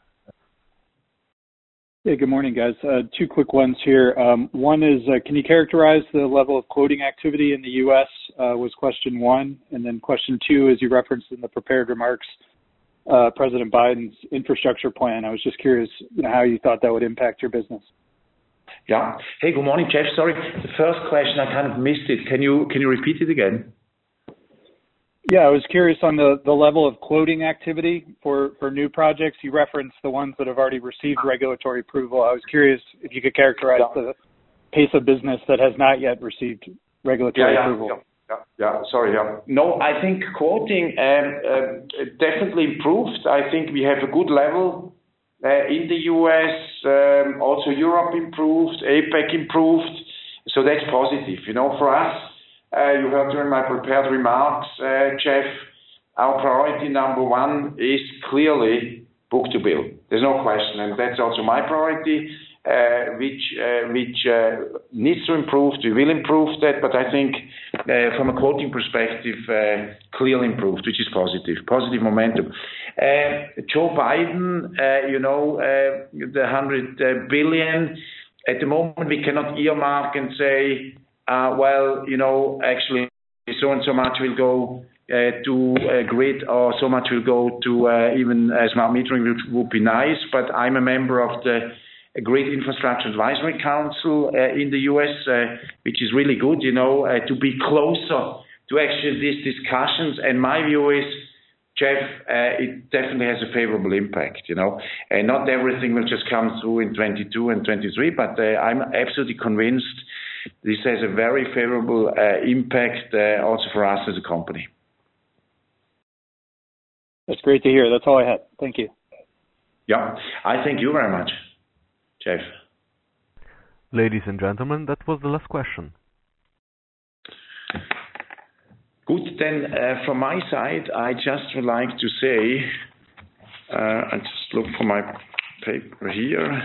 Hey, good morning, guys. 2 quick ones here. One is, can you characterize the level of quoting activity in the U.S. Was question 1. And then question 2, as you referenced in the prepared remarks, President Biden's infrastructure plan. I was just curious how you thought that would impact your business. Yeah. Hey, good morning, Jeff. Sorry, the first question, I kind of missed it. Can you repeat it again? Yeah, I was curious on the level of quoting activity for new projects. You referenced the ones that have already received regulatory approval. I was curious if you could characterize the pace of business that has not yet received regulatory approval. Sorry. No, I think quoting definitely improved. I think we have a good level in the US. Also, Europe improved, APEC improved. So that's positive. For us, you heard during my prepared remarks, Jeff, our priority number 1 is clearly book-to-bill. There's no question, and that's also my priority, which needs to improve. We will improve that, but I think from a quoting perspective, clearly improved, which is positive momentum. Joe Biden, the $100 billion. At the moment, we cannot earmark and say, actually, so and so much will go to grid, or so much will go to even smart metering, which would be nice. But I'm a member of the Grid Infrastructure Advisory Council in the US, which is really good, to be closer to actually these discussions. And my view is Jeff, it definitely has a favorable impact, and not everything will just come through in 22 and 23, but I'm absolutely convinced this has a very favorable impact also for us as a company. That's great to hear. That's all I had. Thank you. Yeah, I thank you very much, Jeff. Ladies and gentlemen, that was the last question. Good, then from my side, I just would like to say, I just look for my paper here.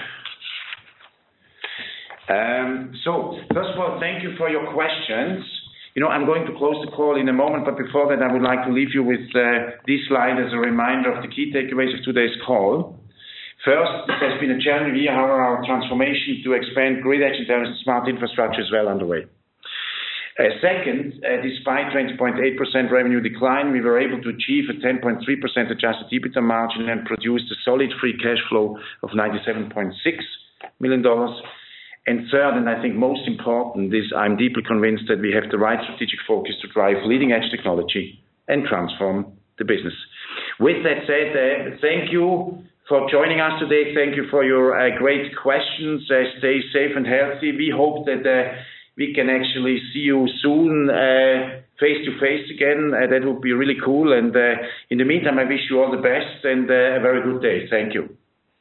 So, first of all, thank you for your questions. I'm going to close the call in a moment, but before that, I would like to leave you with this slide as a reminder of the key takeaways of today's call. First, it has been a challenging year, however, our transformation to expand grid edge intelligence smart infrastructure is well underway. Second, despite 20.8% revenue decline, we were able to achieve a 10.3% adjusted EBITDA margin and produced a solid free cash flow of $97.6 million. And third, and I think most important, is I'm deeply convinced that we have the right strategic focus to drive leading edge technology and transform the business. With that said, thank you for joining us today. Thank you for your great questions. Stay safe and healthy. We hope that we can actually see you soon face to face again. That would be really cool. And in the meantime, I wish you all the best and a very good day. Thank you.